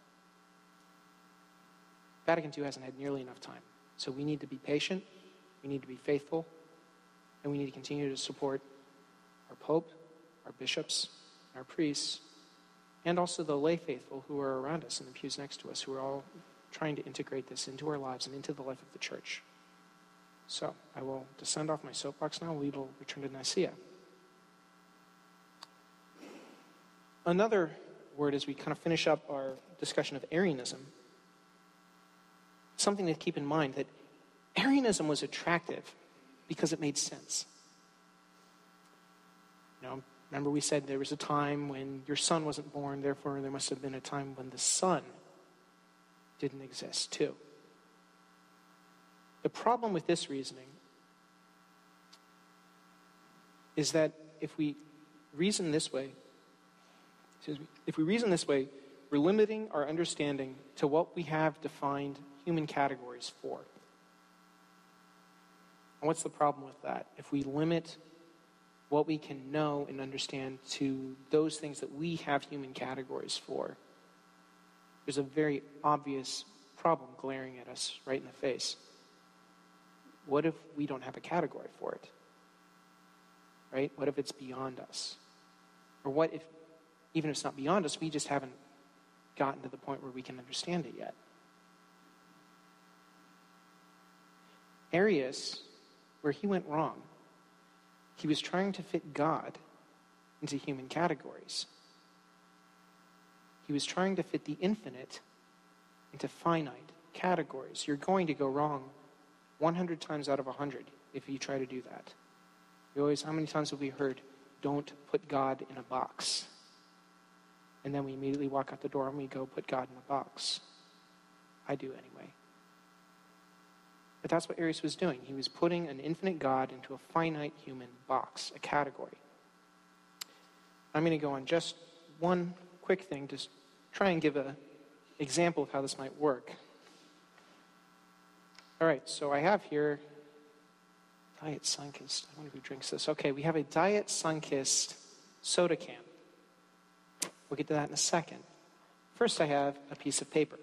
Vatican two hasn't had nearly enough time. So we need to be patient, we need to be faithful, and we need to continue to support our Pope, our bishops, our priests, and also the lay faithful who are around us in the pews next to us, who are all trying to integrate this into our lives and into the life of the church. So I will descend off my soapbox now. We will return to Nicaea. Another word as we kind of finish up our discussion of Arianism, something to keep in mind, that Arianism was attractive because it made sense. You know, remember we said there was a time when your son wasn't born, therefore there must have been a time when the Son didn't exist too. The problem with this reasoning is that if we reason this way, excuse me, if we reason this way, we're limiting our understanding to what we have defined human categories for. And what's the problem with that? If we limit what we can know and understand to those things that we have human categories for, there's a very obvious problem glaring at us right in the face. What if we don't have a category for it? Right? What if it's beyond us? Or what if, even if it's not beyond us, we just haven't gotten to the point where we can understand it yet? Arius, where he went wrong, he was trying to fit God into human categories. He was trying to fit the infinite into finite categories. You're going to go wrong one hundred times out of one hundred if you try to do that. We always, how many times have we heard, don't put God in a box? And then we immediately walk out the door and we go put God in a box. I do anyway. But that's what Arius was doing. He was putting an infinite God into a finite human box, a category. I'm going to go on just one quick thing to try and give an example of how this might work. All right, so I have here Diet Sunkist. I wonder who drinks this. Okay, we have a Diet Sunkist soda can. We'll get to that in a second. First, I have a piece of paper.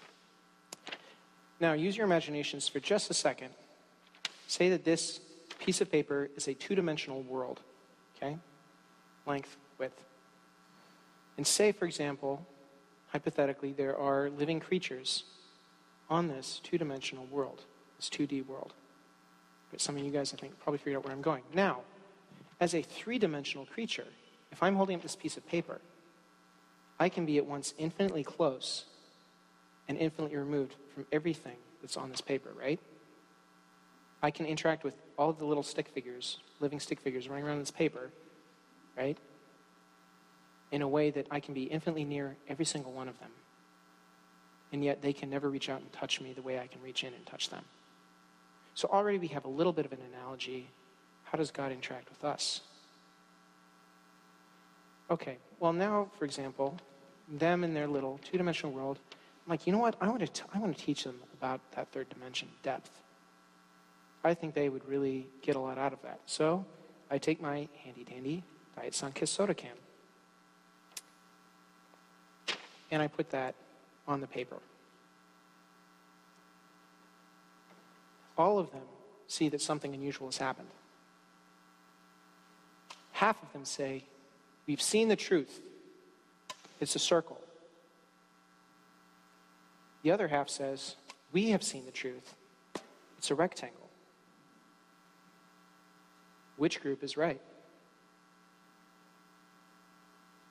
Now, use your imaginations for just a second. Say that this piece of paper is a two-dimensional world, okay? Length, width. And say, for example, hypothetically, there are living creatures on this two-dimensional world, this two D world. But some of you guys, I think, probably figured out where I'm going. Now, as a three-dimensional creature, if I'm holding up this piece of paper, I can be at once infinitely close and infinitely removed from everything that's on this paper, right? I can interact with all of the little stick figures, living stick figures running around this paper, right? In a way that I can be infinitely near every single one of them. And yet they can never reach out and touch me the way I can reach in and touch them. So already we have a little bit of an analogy. How does God interact with us? Okay, well now, for example, them in their little two-dimensional world, I'm like, you know what? I want to t- I want to teach them about that third dimension, depth. I think they would really get a lot out of that. So I take my handy-dandy Diet Sunkist soda can, and I put that on the paper. All of them see that something unusual has happened. Half of them say, we've seen the truth. It's a circle. The other half says, we have seen the truth. It's a rectangle. Which group is right?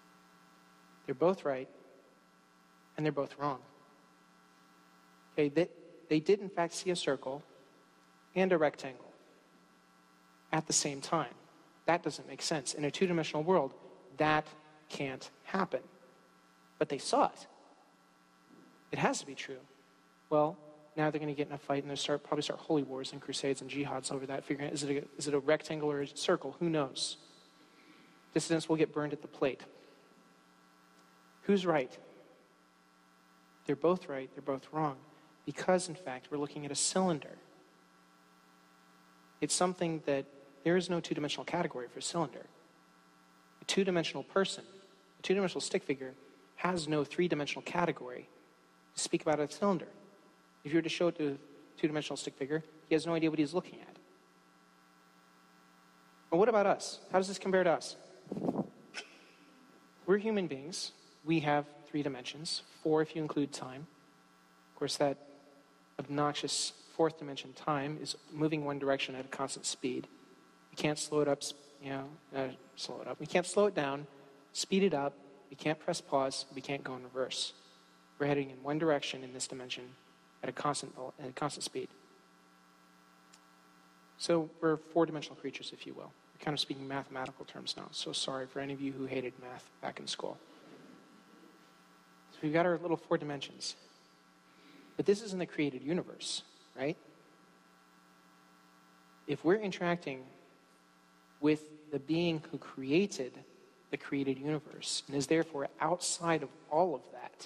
They're both right, and they're both wrong. Okay, they, they did in fact see a circle and a rectangle at the same time. That doesn't make sense. In a two-dimensional world, that can't happen. But they saw it. It has to be true. Well, now they're going to get in a fight and they'll start, probably start holy wars and crusades and jihads over that, figuring out, is it a, is it a rectangle or a circle? Who knows? Dissidents will get burned at the plate. Who's right? They're both right, they're both wrong. Because, in fact, we're looking at a cylinder. It's something that there is no two-dimensional category for a cylinder. A two-dimensional person, a two-dimensional stick figure, has no three-dimensional category to speak about a cylinder. If you were to show it to a two-dimensional stick figure, he has no idea what he's looking at. But what about us? How does this compare to us? We're human beings. We have three dimensions, four if you include time. Of course, that obnoxious fourth dimension, time, is moving one direction at a constant speed. You can't slow it up, you know, uh, slow it up. We can't slow it down, speed it up. We can't press pause. We can't go in reverse. We're heading in one direction in this dimension at a constant at a constant speed. So we're four-dimensional creatures, if you will. We're kind of speaking mathematical terms now. So sorry for any of you who hated math back in school. So we've got our little four dimensions. But this isn't the created universe, right? If we're interacting with the being who created the created universe and is therefore outside of all of that,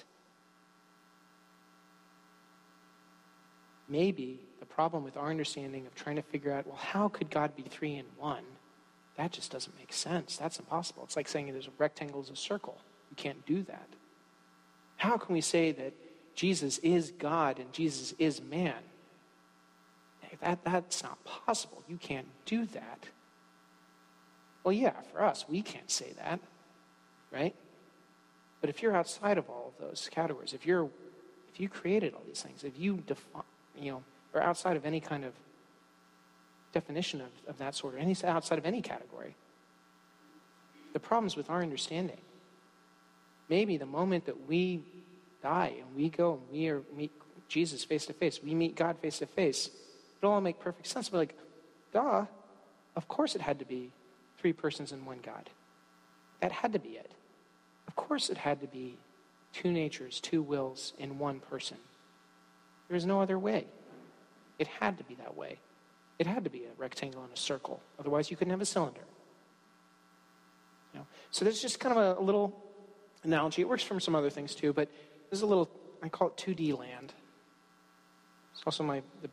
maybe the problem with our understanding of trying to figure out, well, how could God be three in one? That just doesn't make sense. That's impossible. It's like saying there's a rectangle is a circle. You can't do that. How can we say that Jesus is God and Jesus is man? That, that's not possible. You can't do that. Well, yeah, for us, we can't say that, right? But if you're outside of all of those categories, if you're, if you created all these things, if you define, you know, or outside of any kind of definition of, of that sort, or any outside of any category, the problems with our understanding. Maybe the moment that we die and we go and we are meet Jesus face to face, we meet God face to face, it'll all make perfect sense. We're like, duh, of course it had to be three persons and one God. That had to be it. Of course it had to be two natures, two wills in one person. There's no other way. It had to be that way. It had to be a rectangle and a circle. Otherwise you couldn't have a cylinder. You know? So there's just kind of a, a little analogy. It works from some other things too, but there's a little, I call it two D land. It's also my the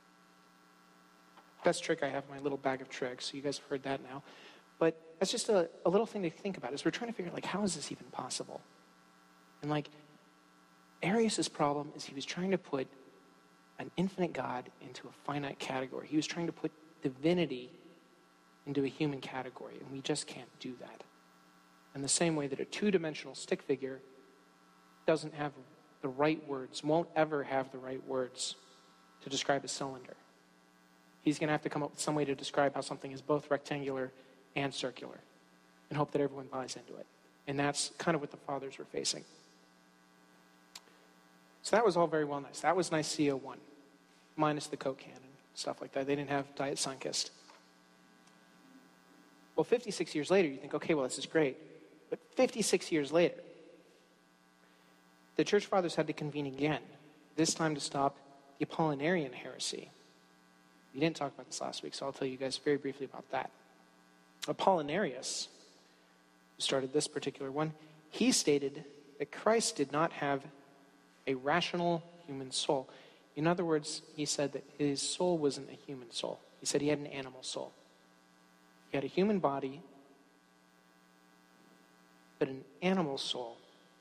best trick I have in my little bag of tricks. So you guys have heard that now. But that's just a, a little thing to think about is we're trying to figure out, like, how is this even possible? And like, Arius' problem is he was trying to put an infinite God into a finite category. He was trying to put divinity into a human category, and we just can't do that. In the same way that a two-dimensional stick figure doesn't have the right words, won't ever have the right words to describe a cylinder. He's going to have to come up with some way to describe how something is both rectangular and circular and hope that everyone buys into it. And that's kind of what the fathers were facing. So that was all very well nice. That was Nicaea one, minus the Coke can and stuff like that. They didn't have Diet Sunkist. Well, fifty-six years later, you think, okay, well, this is great. But fifty-six years later, the church fathers had to convene again, this time to stop the Apollinarian heresy. We didn't talk about this last week, so I'll tell you guys very briefly about that. Apollinarius, who started this particular one, he stated that Christ did not have a rational human soul. In other words, he said that his soul wasn't a human soul. He said he had an animal soul. He had a human body, but an animal soul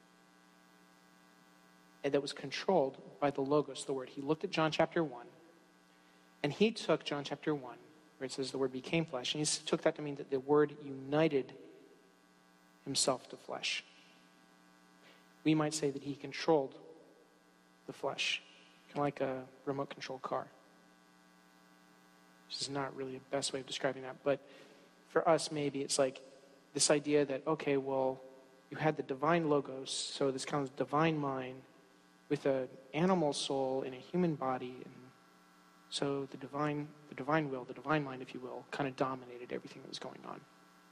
that was controlled by the Logos, the Word. He looked at John chapter one, and he took John chapter one, where it says the Word became flesh, and he took that to mean that the Word united himself to flesh. We might say that he controlled the flesh, kind of like a remote control car. Which is not really the best way of describing that, but for us maybe it's like this idea that, okay, well, you had the divine logos, so this kind of divine mind, with an animal soul in a human body, and so the divine, the divine will, the divine mind, if you will, kind of dominated everything that was going on.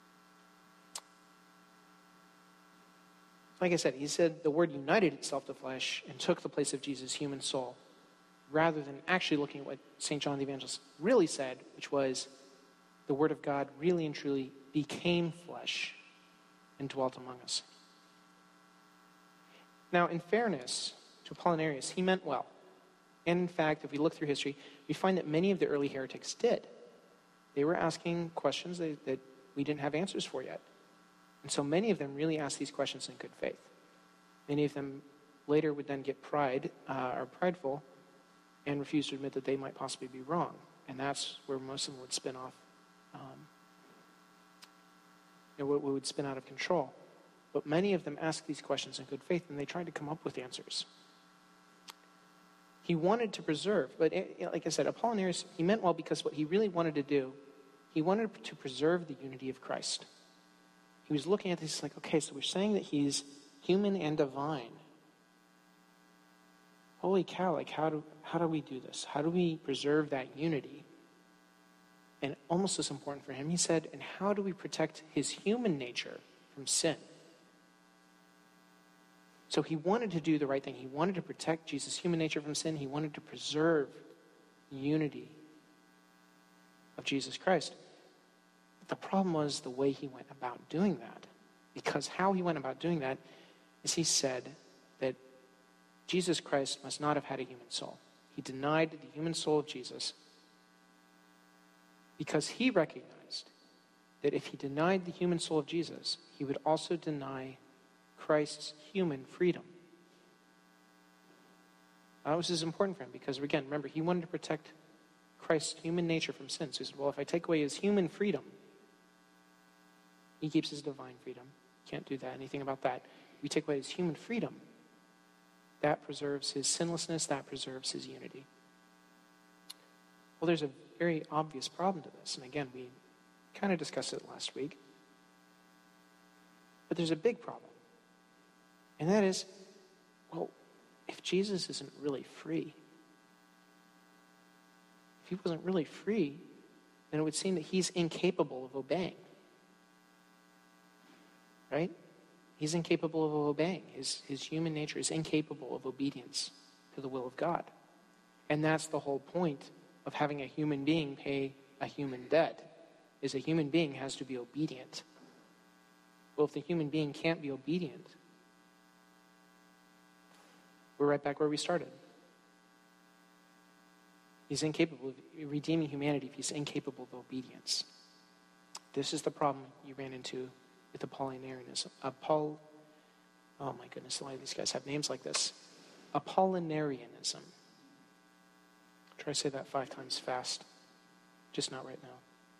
Like I said, he said the Word united itself to flesh and took the place of Jesus' human soul, rather than actually looking at what Saint John the Evangelist really said, which was the Word of God really and truly became flesh and dwelt among us. Now, in fairness to Apollinarius, he meant well. And in fact, if we look through history, we find that many of the early heretics did. They were asking questions that, that we didn't have answers for yet. And so many of them really asked these questions in good faith. Many of them later would then get pride, uh, or prideful, and refuse to admit that they might possibly be wrong. And that's where most of them would spin off, um, you know, what would spin out of control. But many of them asked these questions in good faith, and they tried to come up with answers. He wanted to preserve, but it, like I said, Apollinarius, he meant well because what he really wanted to do, he wanted to preserve the unity of Christ. He was looking at this like, okay, so we're saying that he's human and divine. Holy cow, like how do how do we do this? How do we preserve that unity? And almost as important for him, he said, and how do we protect his human nature from sin? So he wanted to do the right thing. He wanted to protect Jesus' human nature from sin. He wanted to preserve the unity of Jesus Christ. But the problem was the way he went about doing that. Because how he went about doing that is he said that Jesus Christ must not have had a human soul. He denied the human soul of Jesus because he recognized that if he denied the human soul of Jesus, he would also deny Christ's human freedom. That was as important for him because, again, remember, he wanted to protect Christ's human nature from sin. So he said, well, if I take away his human freedom, he keeps his divine freedom. Can't do that, anything about that. If we take away his human freedom, that preserves his sinlessness, that preserves his unity. Well, there's a very obvious problem to this. And again, we kind of discussed it last week. But there's a big problem. And that is, well, if Jesus isn't really free, if he wasn't really free, then it would seem that he's incapable of obeying. Right? He's incapable of obeying. His, his human nature is incapable of obedience to the will of God. And that's the whole point of having a human being pay a human debt, is a human being has to be obedient. Well, if the human being can't be obedient, we're right back where we started. He's incapable of redeeming humanity if he's incapable of obedience. This is the problem you ran into with Apollinarianism. Apoll, oh my goodness, a lot of these guys have names like this. Apollinarianism. Try to say that five times fast. Just not right now.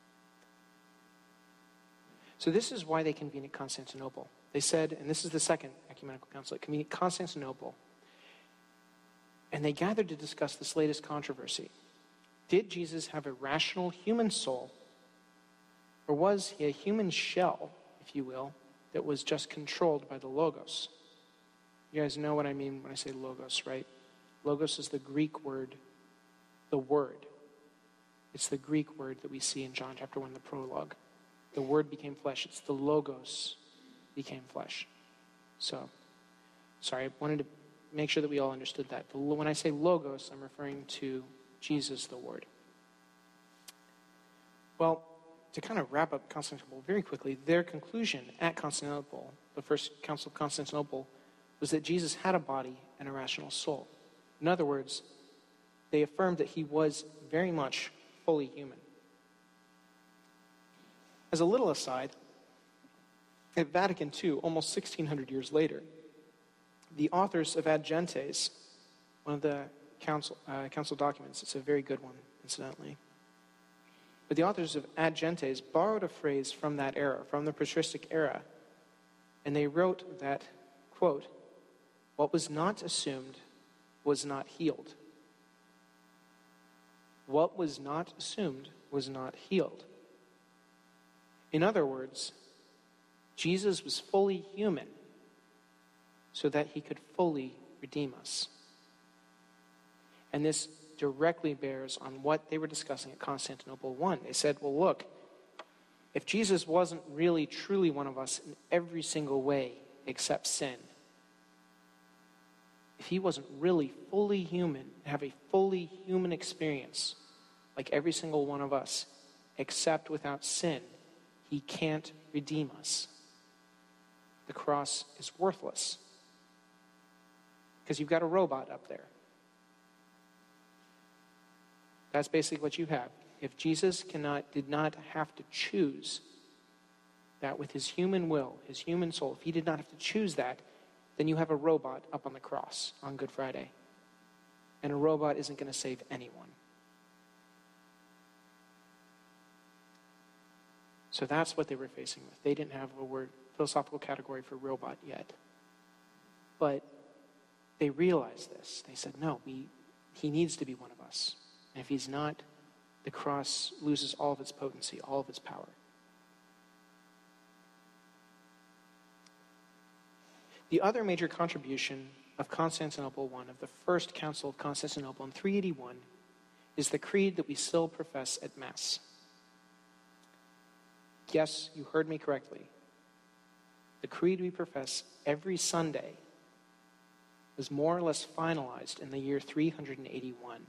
So this is why they convened at Constantinople. They said, and this is the second ecumenical council, it convened at Constantinople. And they gathered to discuss this latest controversy. Did Jesus have a rational human soul? Or was he a human shell, if you will, that was just controlled by the Logos? You guys know what I mean when I say Logos, right? Logos is the Greek word, the Word. It's the Greek word that we see in John chapter one, the prologue. The Word became flesh. It's the Logos became flesh. So, sorry, I wanted to make sure that we all understood that. When I say Logos, I'm referring to Jesus, the Word. Well, to kind of wrap up Constantinople very quickly, their conclusion at Constantinople, the first Council of Constantinople, was that Jesus had a body and a rational soul. In other words, they affirmed that he was very much fully human. As a little aside, at Vatican Two, almost sixteen hundred years later, the authors of Ad Gentes, one of the council, uh, council documents, it's a very good one, incidentally, but the authors of Ad Gentes borrowed a phrase from that era, from the patristic era, and they wrote that, quote, what was not assumed was not healed. What was not assumed was not healed. In other words, Jesus was fully human, so that he could fully redeem us. And this directly bears on what they were discussing at Constantinople One. They said, well, look, if Jesus wasn't really truly one of us in every single way except sin, if he wasn't really fully human, have a fully human experience like every single one of us, except without sin, he can't redeem us. The cross is worthless because you've got a robot up there. That's basically what you have. If Jesus cannot, did not have to choose that with his human will, his human soul, if he did not have to choose that, then you have a robot up on the cross on Good Friday. And a robot isn't going to save anyone. So that's what they were facing with. They didn't have a word, philosophical category for robot yet. But they realized this. They said, no, we, he needs to be one of us. And if he's not, the cross loses all of its potency, all of its power. The other major contribution of Constantinople One, of the First Council of Constantinople in three eighty-one, is the creed that we still profess at Mass. Yes, you heard me correctly. The creed we profess every Sunday was more or less finalized in the year three eighty-one.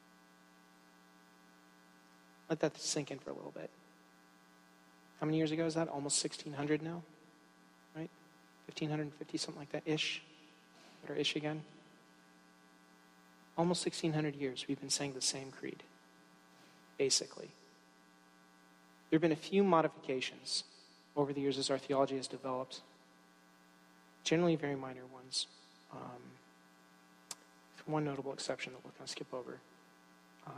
Let that sink in for a little bit. How many years ago is that? Almost sixteen hundred now, right? fifteen fifty, something like that, ish. Or ish again. Almost sixteen hundred years we've been saying the same creed, basically. There have been a few modifications over the years as our theology has developed, generally very minor ones. Um, with one notable exception that we'll kind of skip over. Uh,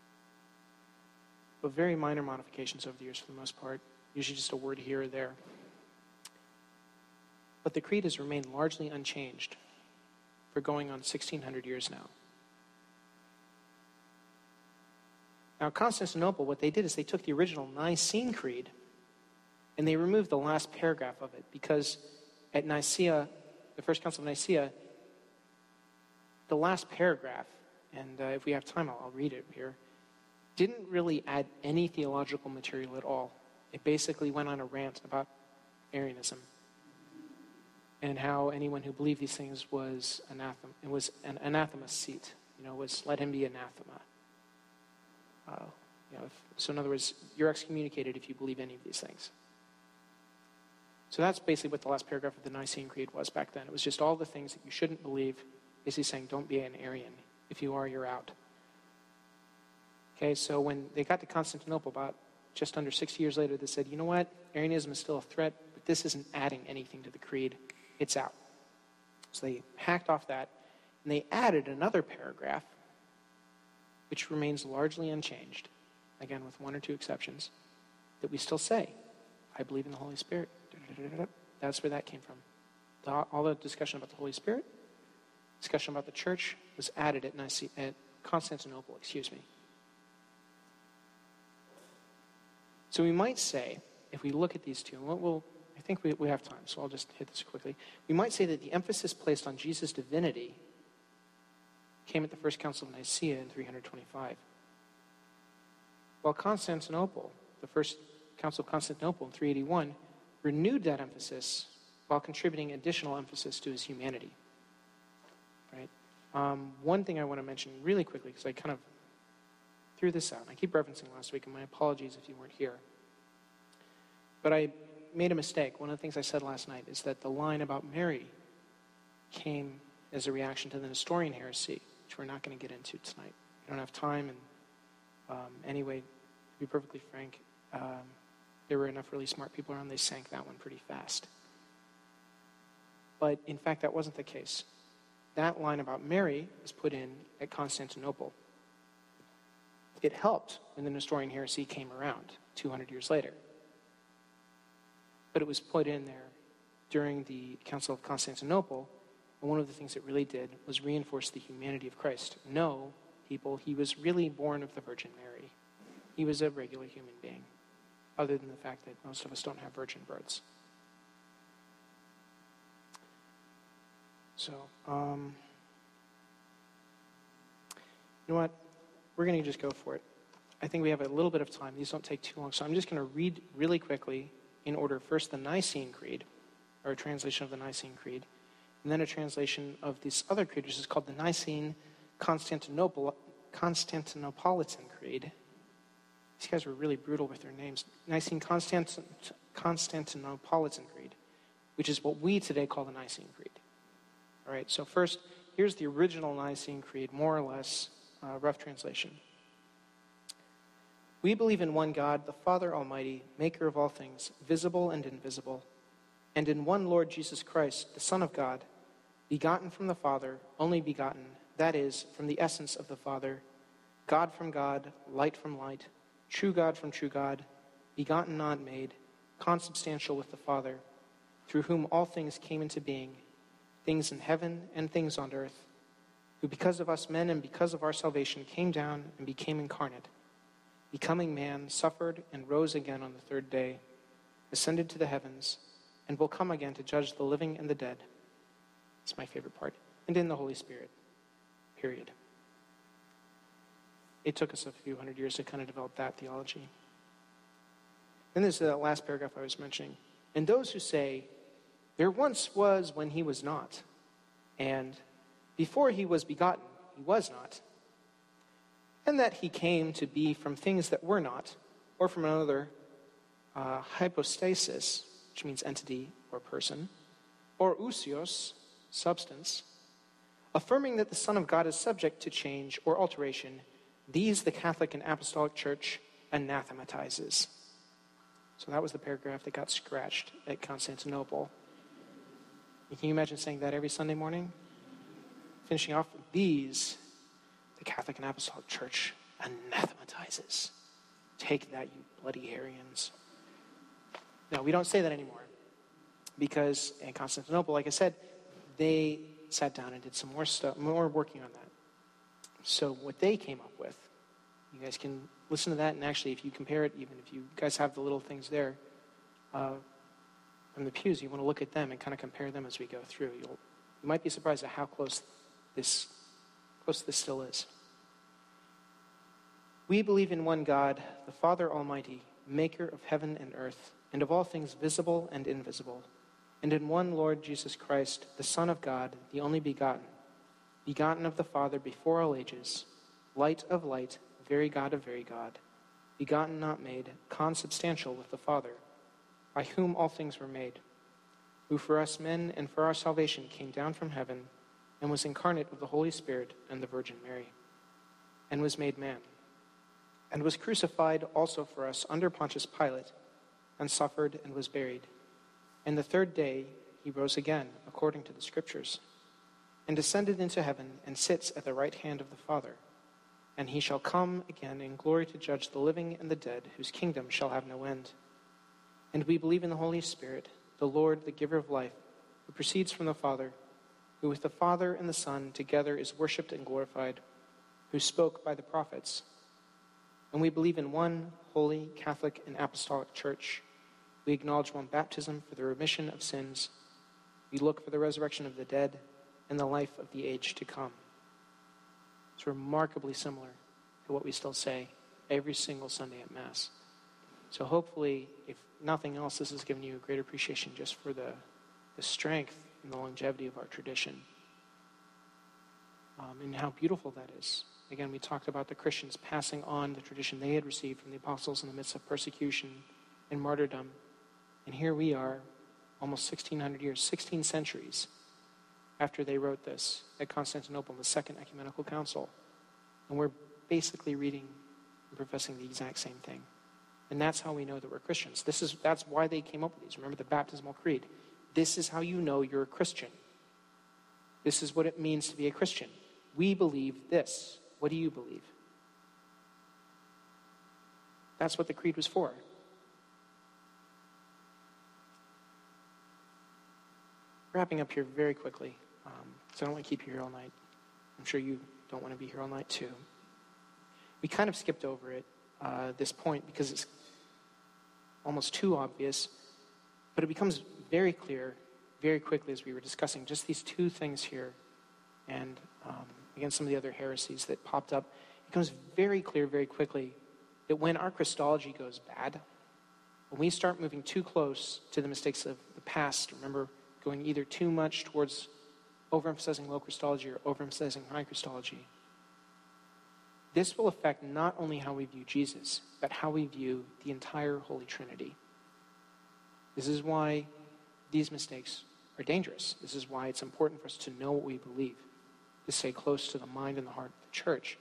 but very minor modifications over the years for the most part, usually just a word here or there. But the creed has remained largely unchanged for going on sixteen hundred years now. Now, Constantinople, what they did is they took the original Nicene Creed and they removed the last paragraph of it because at Nicaea, the First Council of Nicaea, the last paragraph, and uh, if we have time, I'll, I'll read it here, didn't really add any theological material at all. It basically went on a rant about Arianism and how anyone who believed these things was anathema. It was an anathema seat. You know, was let him be anathema. Uh, you know, if, so in other words, you're excommunicated if you believe any of these things. So that's basically what the last paragraph of the Nicene Creed was back then. It was just all the things that you shouldn't believe. Basically saying, don't be an Arian. If you are, you're out. Okay, so when they got to Constantinople about just under sixty years later, they said, you know what? Arianism is still a threat, but this isn't adding anything to the creed. It's out. So they hacked off that, and they added another paragraph, which remains largely unchanged, again with one or two exceptions, that we still say, I believe in the Holy Spirit. That's where that came from. The, all the discussion about the Holy Spirit, discussion about the church, was added at, Nice, at Constantinople, excuse me. So we might say, if we look at these two, and we'll, we'll, I think we, we have time, so I'll just hit this quickly. We might say that the emphasis placed on Jesus' divinity came at the First Council of Nicaea in three twenty-five. While Constantinople, the First Council of Constantinople in three eighty-one, renewed that emphasis while contributing additional emphasis to his humanity. Right? Um, one thing I want to mention really quickly, because I kind of threw this out, and I keep referencing last week, and my apologies if you weren't here. But I made a mistake. One of the things I said last night is that the line about Mary came as a reaction to the Nestorian heresy, which we're not going to get into tonight. We don't have time, and um, anyway, to be perfectly frank, um, there were enough really smart people around, they sank that one pretty fast. But in fact, that wasn't the case. That line about Mary was put in at Constantinople. It helped when the Nestorian heresy came around two hundred years later. But it was put in there during the Council of Constantinople, and one of the things it really did was reinforce the humanity of Christ. No, people, he was really born of the Virgin Mary. He was a regular human being, other than the fact that most of us don't have virgin births. So, um, you know what? We're going to just go for it. I think we have a little bit of time. These don't take too long. So I'm just going to read really quickly in order. First, the Nicene Creed, or a translation of the Nicene Creed, and then a translation of this other creed, which is called the Nicene Constantinople, Constantinopolitan Creed. These guys were really brutal with their names. Nicene Constant, Constantinopolitan Creed, which is what we today call the Nicene Creed. All right, so first, here's the original Nicene Creed, more or less, uh, rough translation. We believe in one God, the Father Almighty, maker of all things, visible and invisible, and in one Lord Jesus Christ, the Son of God, begotten from the Father, only begotten, that is, from the essence of the Father, God from God, light from light, true God from true God, begotten, not made, consubstantial with the Father, through whom all things came into being, things in heaven and things on earth, who because of us men and because of our salvation came down and became incarnate, becoming man, suffered and rose again on the third day, ascended to the heavens, and will come again to judge the living and the dead. It's my favorite part. And in the Holy Spirit. Period. It took us a few hundred years to kind of develop that theology. Then there's the last paragraph I was mentioning. And those who say, there once was when he was not, and before he was begotten, he was not, and that he came to be from things that were not, or from another uh, hypostasis, which means entity or person, or ousios, substance, affirming that the Son of God is subject to change or alteration, these the Catholic and Apostolic Church anathematizes. So that was the paragraph that got scratched at Constantinople. Can you imagine saying that every Sunday morning? Finishing off, these the Catholic and Apostolic Church anathematizes. Take that, you bloody Arians. No, we don't say that anymore. Because in Constantinople, like I said, they sat down and did some more stuff, more working on that. So what they came up with, you guys can listen to that, and actually if you compare it, even if you guys have the little things there uh, from the pews, you want to look at them and kind of compare them as we go through. You'll, you might be surprised at how close this, close this still is. We believe in one God, the Father Almighty, maker of heaven and earth, and of all things visible and invisible, and in one Lord Jesus Christ, the Son of God, the only begotten, begotten of the Father before all ages, light of light, very God of very God, begotten not made, consubstantial with the Father, by whom all things were made, who for us men and for our salvation came down from heaven, and was incarnate of the Holy Spirit and the Virgin Mary, and was made man, and was crucified also for us under Pontius Pilate, and suffered and was buried. And the third day he rose again, according to the Scriptures, and descended into heaven, and sits at the right hand of the Father. And he shall come again in glory to judge the living and the dead, whose kingdom shall have no end. And we believe in the Holy Spirit, the Lord, the giver of life, who proceeds from the Father, who with the Father and the Son together is worshipped and glorified, who spoke by the prophets. And we believe in one holy, Catholic, and Apostolic Church. We acknowledge one baptism for the remission of sins. We look for the resurrection of the dead and the life of the age to come. It's remarkably similar to what we still say every single Sunday at Mass. So hopefully, if nothing else, this has given you a great appreciation just for the, the strength and the longevity of our tradition. Um, and how beautiful that is. Again, we talked about the Christians passing on the tradition they had received from the apostles in the midst of persecution and martyrdom. And here we are, almost sixteen hundred years, sixteen centuries after they wrote this at Constantinople in the Second Ecumenical Council. And we're basically reading and professing the exact same thing. And that's how we know that we're Christians. This is that's why they came up with these. Remember the baptismal creed. This is how you know you're a Christian. This is what it means to be a Christian. We believe this. What do you believe? That's what the creed was for. Wrapping up here very quickly, um, because I don't want to keep you here all night. I'm sure you don't want to be here all night too. We kind of skipped over it, uh, this point, because it's almost too obvious, but it becomes very clear very quickly as we were discussing just these two things here, and um, again, some of the other heresies that popped up, it becomes very clear very quickly that when our Christology goes bad, when we start moving too close to the mistakes of the past, remember, going either too much towards overemphasizing low Christology or overemphasizing high Christology, this will affect not only how we view Jesus, but how we view the entire Holy Trinity. This is why these mistakes are dangerous. This is why it's important for us to know what we believe, to stay close to the mind and the heart of the church.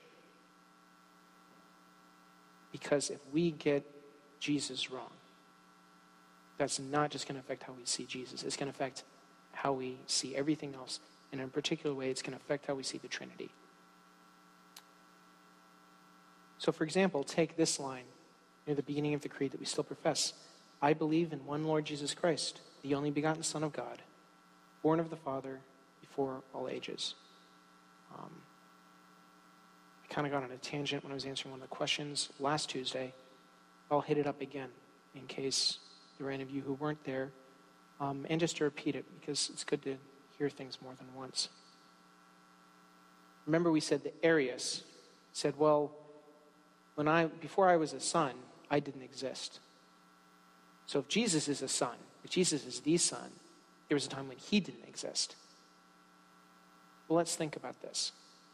Because if we get Jesus wrong, that's not just going to affect how we see Jesus. It's going to affect how we see everything else. And in a particular way, it's going to affect how we see the Trinity. So, for example, take this line near the beginning of the creed that we still profess. I believe in one Lord Jesus Christ, the only begotten Son of God, born of the Father before all ages. Um, I kind of got on a tangent when I was answering one of the questions last Tuesday. I'll hit it up again in case there were any of you who weren't there. Um, and just to repeat it, because it's good to hear things more than once. Remember we said that Arius said, well, when I before I was a son, I didn't exist. So if Jesus is a son, if Jesus is the Son, there was a time when he didn't exist. Well, let's think about this.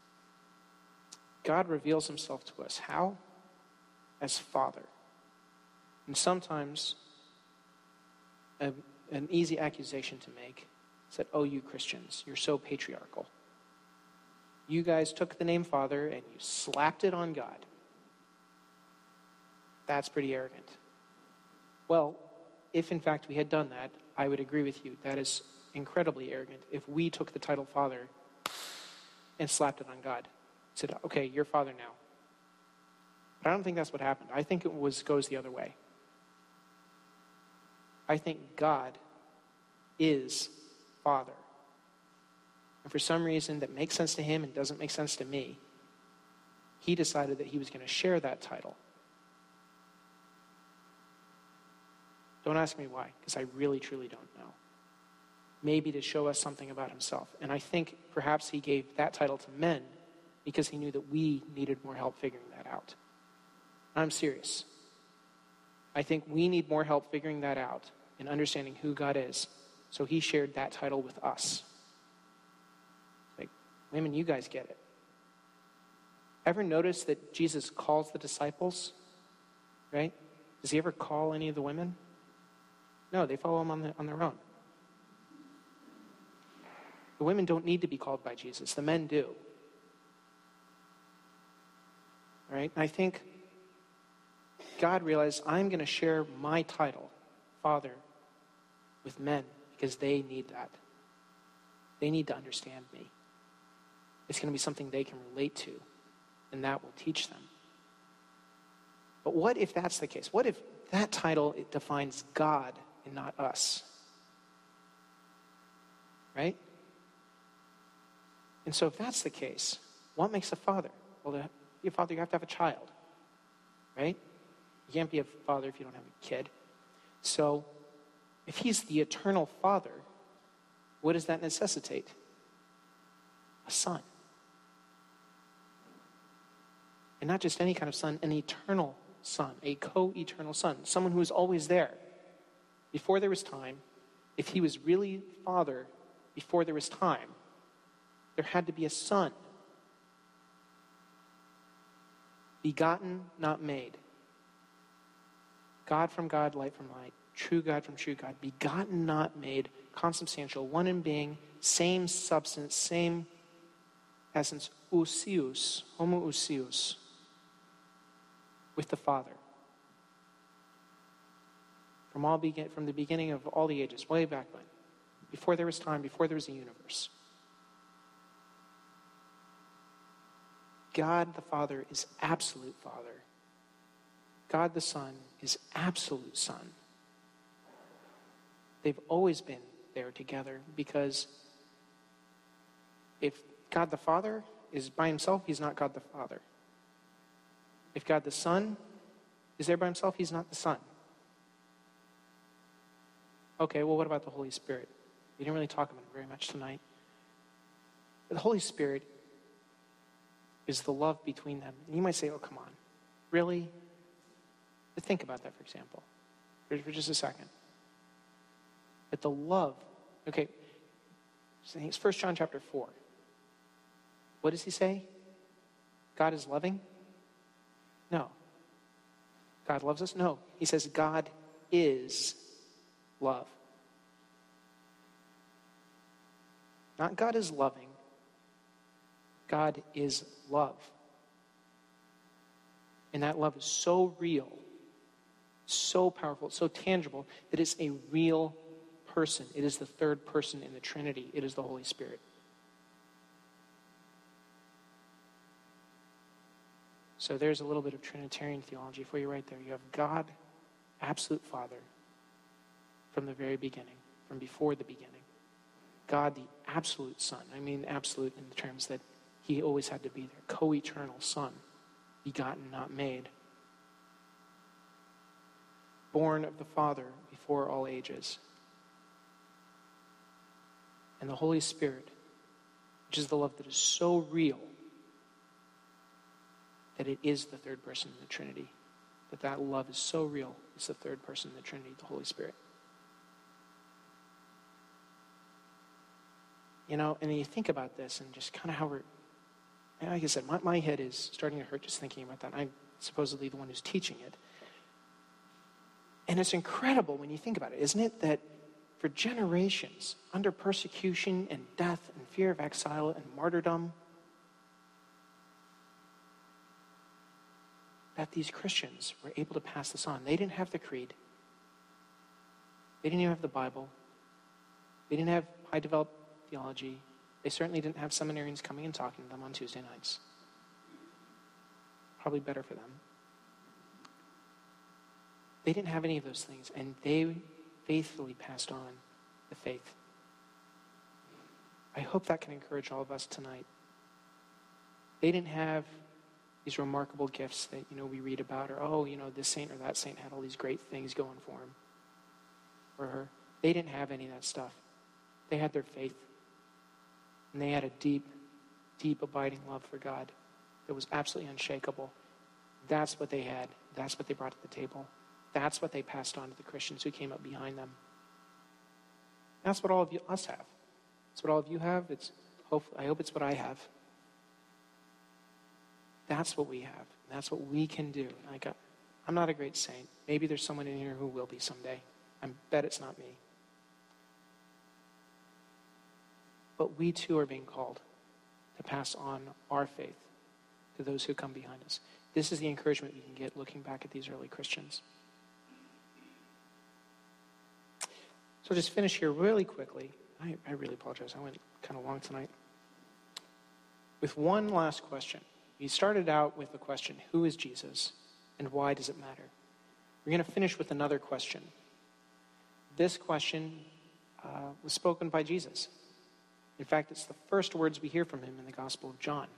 God reveals himself to us. How? As Father. And sometimes a, an easy accusation to make is that, oh, you Christians, you're so patriarchal. You guys took the name Father and you slapped it on God. That's pretty arrogant. Well, if in fact we had done that, I would agree with you. That is incredibly arrogant. If we took the title Father and slapped it on God, said, okay, you're Father now. But I don't think that's what happened. I think it was goes the other way. I think God is Father. And for some reason that makes sense to him and doesn't make sense to me, he decided that he was going to share that title. Don't ask me why, because I really, truly don't know. Maybe to show us something about himself. And I think perhaps he gave that title to men because he knew that we needed more help figuring that out. I'm serious. I think we need more help figuring that out and understanding who God is. So he shared that title with us. Like, women, you guys get it. Ever notice that Jesus calls the disciples? Right? Does he ever call any of the women? No, they follow him on, the, on their own. The women don't need to be called by Jesus. The men do. All right? And I think God realized, I'm going to share my title, Father, with men because they need that. They need to understand me. It's going to be something they can relate to, and that will teach them. But what if that's the case? What if that title, it defines God and not us? Right? And so if that's the case, what makes a father? Well, to be a father, you have to have a child. Right? You can't be a father if you don't have a kid. So if he's the eternal Father, what does that necessitate? A son. And not just any kind of son, an eternal son, a co-eternal son, someone who is always there. Before there was time, if he was really Father before there was time, there had to be a son. Begotten, not made. God from God, light from light. True God from true God. Begotten, not made. Consubstantial, one in being, same substance, same essence. Ousios, homoousios, with the Father. From all begin, from the beginning of all the ages, way back when. Before there was time, before there was a universe. God the Father is absolute Father. God the Son is absolute Son. They've always been there together because if God the Father is by himself, he's not God the Father. If God the Son is there by himself, he's not the Son. Okay, well, what about the Holy Spirit? We didn't really talk about it very much tonight. But the Holy Spirit is the love between them. And you might say, oh, come on. Really? But think about that, for example, for, for just a second. But the love, okay, so it's First John chapter four. What does he say? God is loving? No. God loves us? No. He says God is love. Not God is loving. God is love. And that love is so real, so powerful, so tangible, that it's a real person. It is the third person in the Trinity. It is the Holy Spirit. So there's a little bit of Trinitarian theology for you right there. You have God, absolute Father, from the very beginning, from before the beginning. God, the absolute Son. I mean absolute in the terms that he always had to be there. Co-eternal Son, begotten, not made. Born of the Father before all ages. And the Holy Spirit, which is the love that is so real that it is the third person in the Trinity. That that love is so real, it's the third person in the Trinity, the Holy Spirit. You know, and then you think about this and just kind of how we're, and like I said, my, my head is starting to hurt just thinking about that. I'm supposedly the one who's teaching it. And it's incredible when you think about it, isn't it? That for generations, under persecution and death and fear of exile and martyrdom, that these Christians were able to pass this on. They didn't have the creed. They didn't even have the Bible. They didn't have high developed theology. They certainly didn't have seminarians coming and talking to them on Tuesday nights. Probably better for them. They didn't have any of those things, and they faithfully passed on the faith. I hope that can encourage all of us tonight. They didn't have these remarkable gifts that, you know, we read about, or, oh, you know, this saint or that saint had all these great things going for him or her. They didn't have any of that stuff. They had their faith. And they had a deep, deep, abiding love for God that was absolutely unshakable. That's what they had. That's what they brought to the table. That's what they passed on to the Christians who came up behind them. That's what all of you, us have. That's what all of you have. It's hope, I hope it's what I have. That's what we have. That's what we can do. Like, I'm not a great saint. Maybe there's someone in here who will be someday. I bet it's not me. But we too are being called to pass on our faith to those who come behind us. This is the encouragement we can get looking back at these early Christians. So I'll just finish here really quickly. I, I really apologize. I went kind of long tonight. With one last question. We started out with the question, who is Jesus and why does it matter? We're going to finish with another question. This question uh, was spoken by Jesus. In fact, it's the first words we hear from him in the Gospel of John.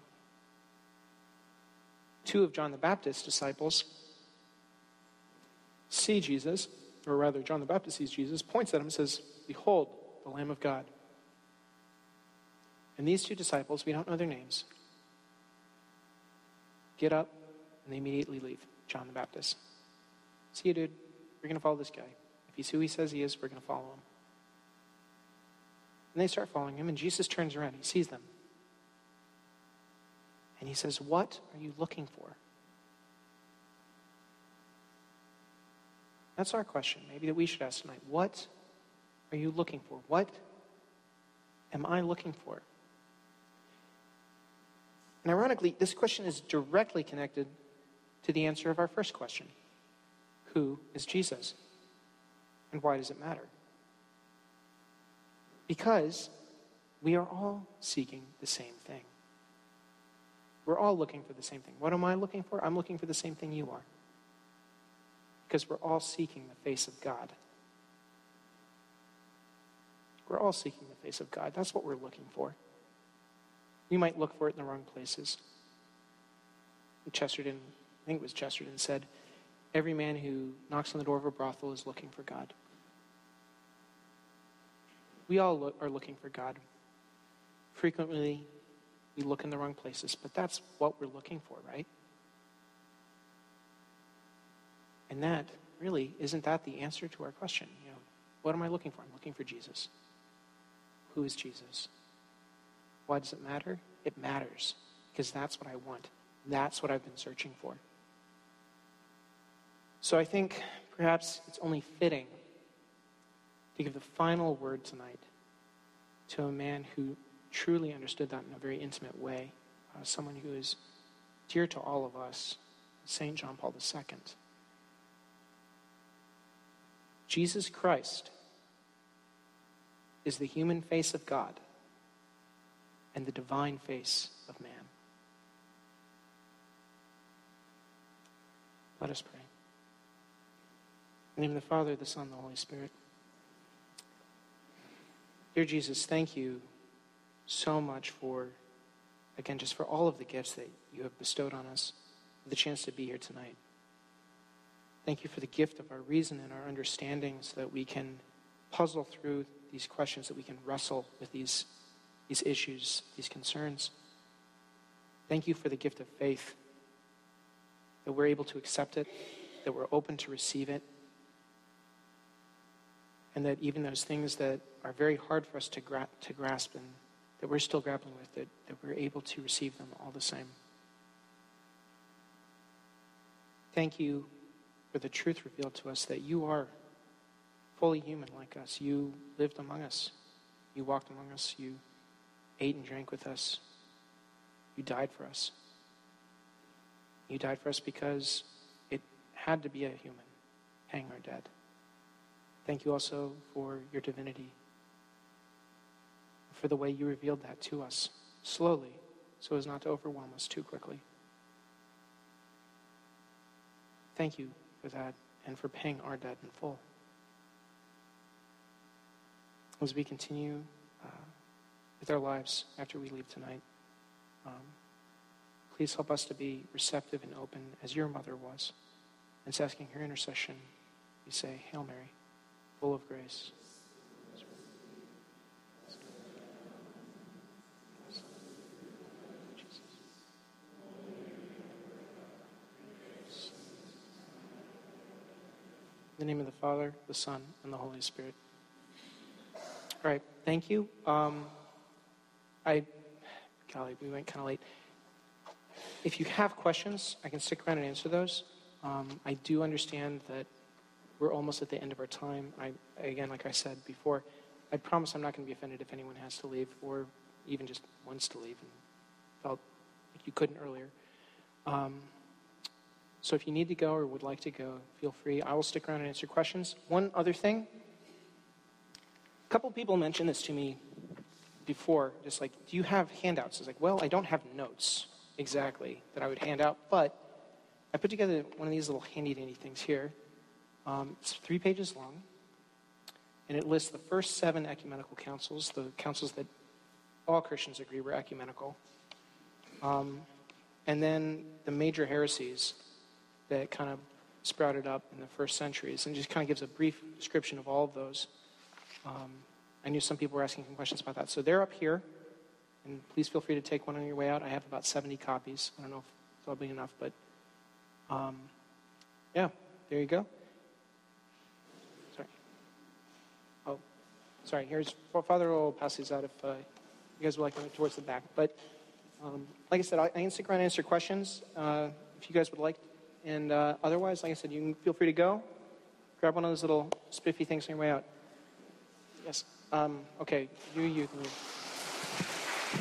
Two of John the Baptist's disciples see Jesus, or rather John the Baptist sees Jesus, points at him and says, "Behold, the Lamb of God." And these two disciples, we don't know their names, get up and they immediately leave. John the Baptist. See you, dude. We're going to follow this guy. If he's who he says he is, we're going to follow him. And they start following him, and Jesus turns around. He sees them. And he says, "What are you looking for?" That's our question, maybe, that we should ask tonight. What are you looking for? What am I looking for? And ironically, this question is directly connected to the answer of our first question. Who is Jesus? And why does it matter? Because we are all seeking the same thing. We're all looking for the same thing. What am I looking for? I'm looking for the same thing you are. Because we're all seeking the face of God. We're all seeking the face of God. That's what we're looking for. We might look for it in the wrong places. Chesterton, I think it was Chesterton, said, "Every man who knocks on the door of a brothel is looking for God." We all look, are looking for God. Frequently, we look in the wrong places, but that's what we're looking for, right? And that, really, isn't that the answer to our question? You know, what am I looking for? I'm looking for Jesus. Who is Jesus? Why does it matter? It matters because that's what I want. That's what I've been searching for. So I think perhaps it's only fitting to give the final word tonight to a man who truly understood that in a very intimate way, uh, someone who is dear to all of us, Saint John Paul the Second. Jesus Christ is the human face of God and the divine face of man. Let us pray. In the name of the Father, the Son, and the Holy Spirit. Dear Jesus, thank you so much for, again, just for all of the gifts that you have bestowed on us, for the chance to be here tonight. Thank you for the gift of our reason and our understanding so that we can puzzle through these questions, that we can wrestle with these, these issues, these concerns. Thank you for the gift of faith, that we're able to accept it, that we're open to receive it, and that even those things that are very hard for us to, gra- to grasp and that we're still grappling with, that, that we're able to receive them all the same. Thank you for the truth revealed to us that you are fully human like us. You lived among us. You walked among us. You ate and drank with us. You died for us. You died for us because it had to be a human paying our debt. Thank you also for your divinity, for the way you revealed that to us slowly so as not to overwhelm us too quickly. Thank you for that and for paying our debt in full. As we continue uh, with our lives after we leave tonight, um, please help us to be receptive and open as your mother was. And it's asking her intercession, we say, Hail Mary, full of grace. In the name of the Father, the Son, and the Holy Spirit. All right, thank you. Um, I, golly, we went kind of late. If you have questions, I can stick around and answer those. Um, I do understand that we're almost at the end of our time. I, again, like I said before, I promise I'm not going to be offended if anyone has to leave or even just wants to leave and felt like you couldn't earlier. Um, so if you need to go or would like to go, feel free. I will stick around and answer questions. One other thing. A couple people mentioned this to me before, just like, do you have handouts? I was like, well, I don't have notes exactly that I would hand out, but I put together one of these little handy-dandy things here. Um, it's three pages long, and it lists the first seven ecumenical councils, the councils that all Christians agree were ecumenical, um, and then the major heresies that kind of sprouted up in the first centuries, and just kind of gives a brief description of all of those. Um, I knew some people were asking some questions about that. So they're up here, and please feel free to take one on your way out. I have about seventy copies. I don't know if that'll be enough, but um, yeah, there you go. Sorry. Oh, sorry. Here's Father will pass these out if uh, you guys would like them towards the back. But um, like I said, I, I can stick around and answer questions uh, if you guys would like. And uh, otherwise, like I said, you can feel free to go. Grab one of those little spiffy things on your way out. Yes. Um, okay. You, you can leave.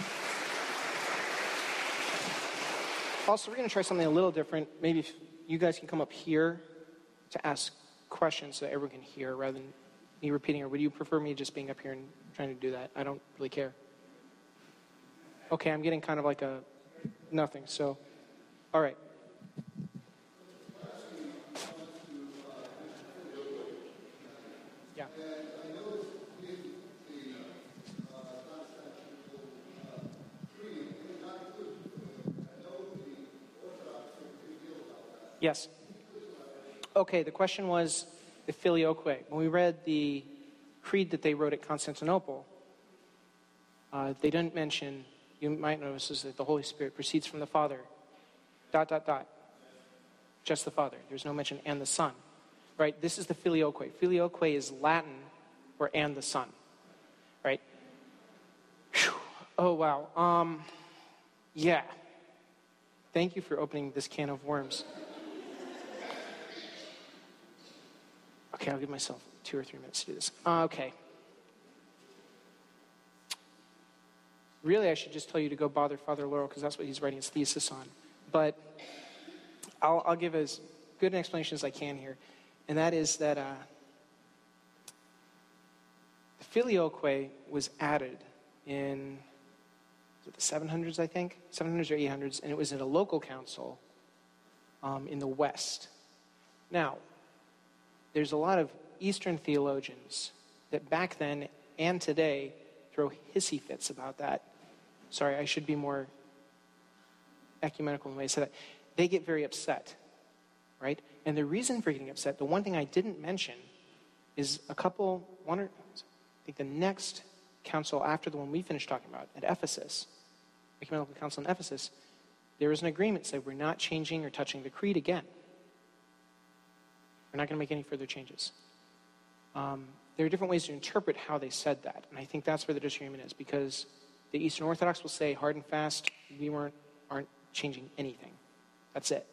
Also, we're going to try something a little different. Maybe if you guys can come up here to ask questions so everyone can hear rather than me repeating, or would you prefer me just being up here and trying to do that? I don't really care. Okay, I'm getting kind of like a nothing. So, all right. Yeah. Yes. Okay, the question was the filioque. When we read the creed that they wrote at Constantinople, uh, they didn't mention, you might notice, is that the Holy Spirit proceeds from the Father, dot, dot, dot. Just the Father. There's no mention and the Son. Right? This is the filioque. Filioque is Latin for and the Son. Right? Whew. Oh, wow. Um, yeah. Thank you for opening this can of worms. Okay, I'll give myself two or three minutes to do this. Uh, okay. Really, I should just tell you to go bother Father Laurel, because that's what he's writing his thesis on. But I'll, I'll give as good an explanation as I can here. And that is that uh, the filioque was added in was it the seven hundreds, I think? seven hundreds or eight hundreds, and it was at a local council um, in the West. Now, there's a lot of Eastern theologians that back then and today throw hissy fits about that. Sorry, I should be more ecumenical in the way I say that. They get very upset, right? And the reason for getting upset, the one thing I didn't mention, is a couple, one or, I think the next council after the one we finished talking about at Ephesus, Ecumenical Council in Ephesus, there was an agreement that said we're not changing or touching the creed again. We're not going to make any further changes. Um, there are different ways to interpret how they said that, and I think that's where the disagreement is, because the Eastern Orthodox will say hard and fast, we weren't aren't changing anything. That's it.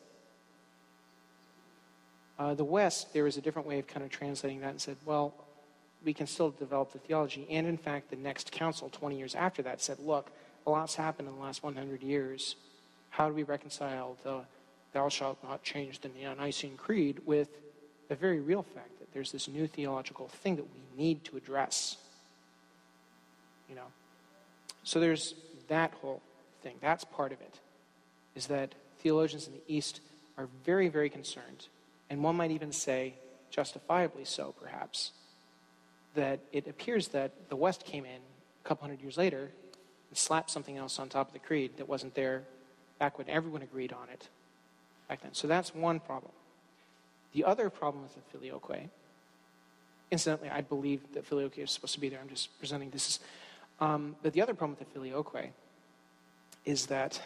Uh, the West, there was a different way of kind of translating that and said, well, we can still develop the theology. And in fact, the next council, twenty years after that, said, look, a lot's happened in the last one hundred years. How do we reconcile the thou shalt not change the Nicene Creed with the very real fact that there's this new theological thing that we need to address? You know? So there's that whole thing. That's part of it, is that theologians in the East are very, very concerned, and one might even say, justifiably so perhaps, that it appears that the West came in a couple hundred years later and slapped something else on top of the creed that wasn't there back when everyone agreed on it back then. So that's one problem. The other problem with the filioque, incidentally, I believe that filioque is supposed to be there. I'm just presenting this as, um, but the other problem with the filioque is that,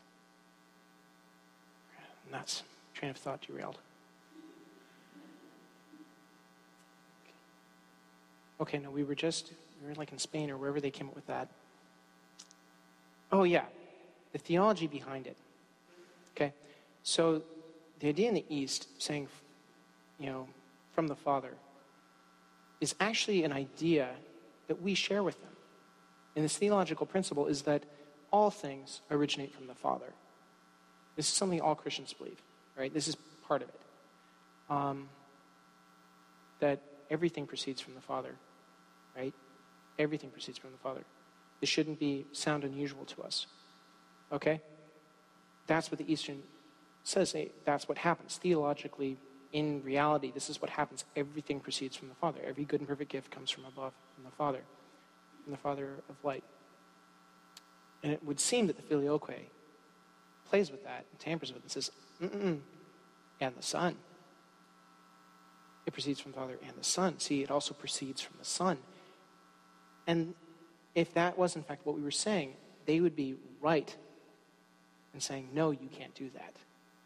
nuts, train of thought derailed. Okay, no, we were just, we were like in Spain or wherever they came up with that. Oh yeah, the theology behind it. Okay, so the idea in the East saying, you know, from the Father, is actually an idea that we share with them. And this theological principle is that all things originate from the Father. This is something all Christians believe, right? This is part of it. Um, that everything proceeds from the Father, right? Everything proceeds from the Father. This shouldn't be sound unusual to us, okay? That's what the Eastern says. Hey, that's what happens. Theologically, in reality, this is what happens. Everything proceeds from the Father. Every good and perfect gift comes from above, from the Father, from the Father of light. And it would seem that the filioque plays with that and tampers with it and says, mm-mm, and the Son. It proceeds from the Father and the Son. See, it also proceeds from the Son. And if that was, in fact, what we were saying, they would be right in saying, no, you can't do that.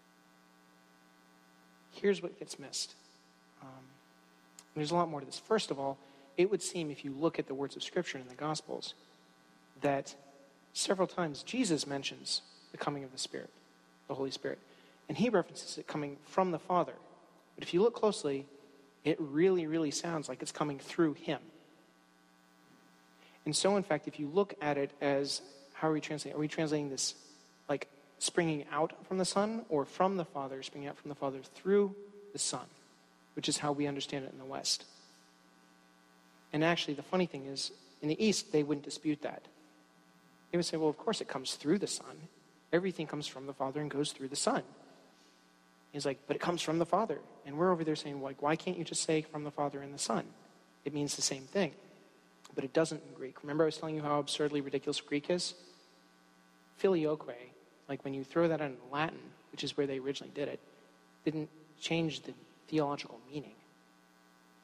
Here's what gets missed. Um, there's a lot more to this. First of all, it would seem, if you look at the words of Scripture in the Gospels, that several times Jesus mentions the coming of the Spirit, the Holy Spirit. And he references it coming from the Father. But if you look closely, it really, really sounds like it's coming through him. And so, in fact, if you look at it as, how are we translating? Are we translating this like springing out from the Son, or from the Father, springing out from the Father through the Son, which is how we understand it in the West? And actually, the funny thing is, in the East, they wouldn't dispute that. They would say, well, of course it comes through the Son. Everything comes from the Father and goes through the Son. He's like, but it comes from the Father. And we're over there saying, like, why can't you just say from the Father and the Son? It means the same thing. But it doesn't in Greek. Remember I was telling you how absurdly ridiculous Greek is? Filioque, like when you throw that in Latin, which is where they originally did it, didn't change the theological meaning.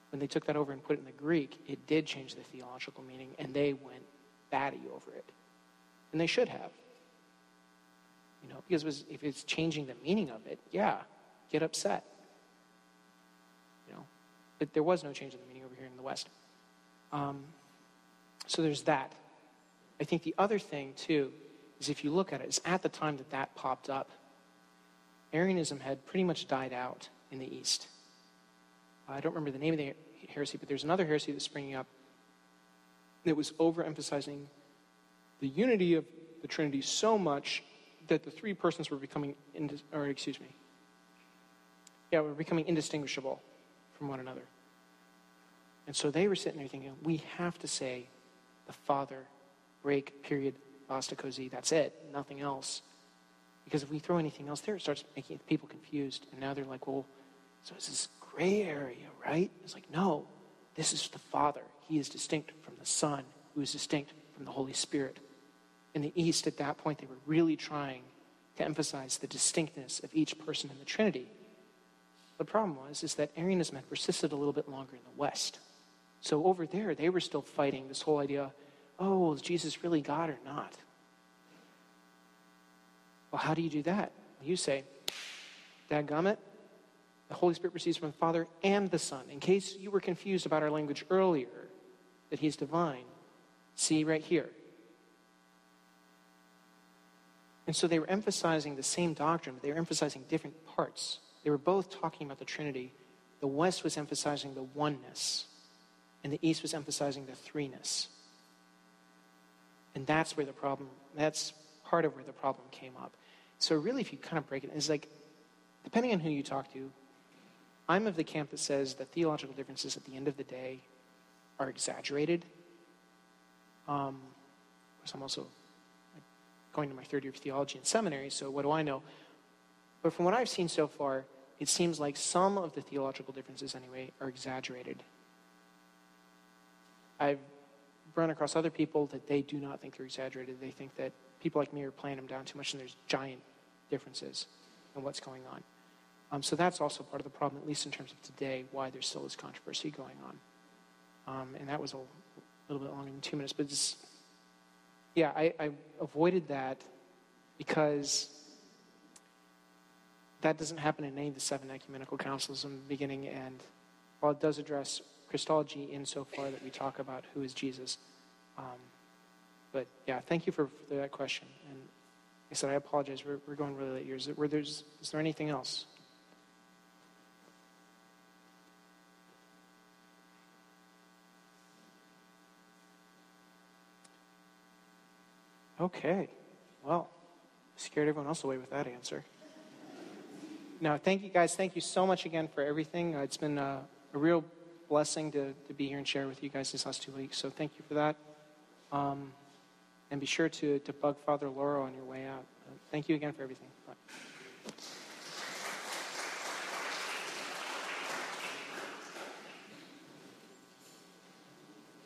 when they took that over and put it in the Greek, it did change the theological meaning, and they went batty over it. And they should have. You know, because it was, if it's changing the meaning of it, yeah, get upset. You know, but there was no change in the meaning over here in the West. Um, so there's that. I think the other thing, too, is if you look at it, is at the time that that popped up, Arianism had pretty much died out in the East. I don't remember the name of the heresy, but there's another heresy that's springing up that was overemphasizing the unity of the Trinity so much that the three persons were becoming, indis- or excuse me, yeah, were becoming indistinguishable from one another. And so they were sitting there thinking, we have to say the Father, break, period, basta così, that's it, nothing else. Because if we throw anything else there, it starts making people confused. And now they're like, well, so it's this gray area, right? It's like, no, this is the Father. He is distinct from the Son, who is distinct from the Holy Spirit. In the East, at that point, they were really trying to emphasize the distinctness of each person in the Trinity. The problem was is that Arianism had persisted a little bit longer in the West. So over there, they were still fighting this whole idea, oh, is Jesus really God or not? Well, how do you do that? You say, dadgummit, the Holy Spirit proceeds from the Father and the Son. In case you were confused about our language earlier, that he's divine, see right here. And so they were emphasizing the same doctrine, but they were emphasizing different parts. They were both talking about the Trinity. The West was emphasizing the oneness, and the East was emphasizing the threeness. And that's where the problem, that's part of where the problem came up. So really, if you kind of break it, it's like, depending on who you talk to, I'm of the camp that says that theological differences at the end of the day are exaggerated. Um, so I'm also going to my third year of theology in seminary, so what do I know? But from what I've seen so far, it seems like some of the theological differences, anyway, are exaggerated. I've run across other people that they do not think they're exaggerated. They think that people like me are playing them down too much, and there's giant differences in what's going on. Um, so that's also part of the problem, at least in terms of today, why there's still this controversy going on. Um, and that was a little bit longer than two minutes, but it's, yeah, I, I avoided that because that doesn't happen in any of the seven ecumenical councils in the beginning, and while it does address Christology insofar that we talk about who is Jesus. Um, but yeah, thank you for, for that question. And like I said, I apologize. We're, we're going really late here. Is, it, were there's, is there anything else? Okay. Well, scared everyone else away with that answer. Now, thank you guys. Thank you so much again for everything. Uh, it's been uh, a real blessing to, to be here and share with you guys these last two weeks. So thank you for that. Um, and be sure to, to bug Father Lauro on your way out. Uh, thank you again for everything. Bye.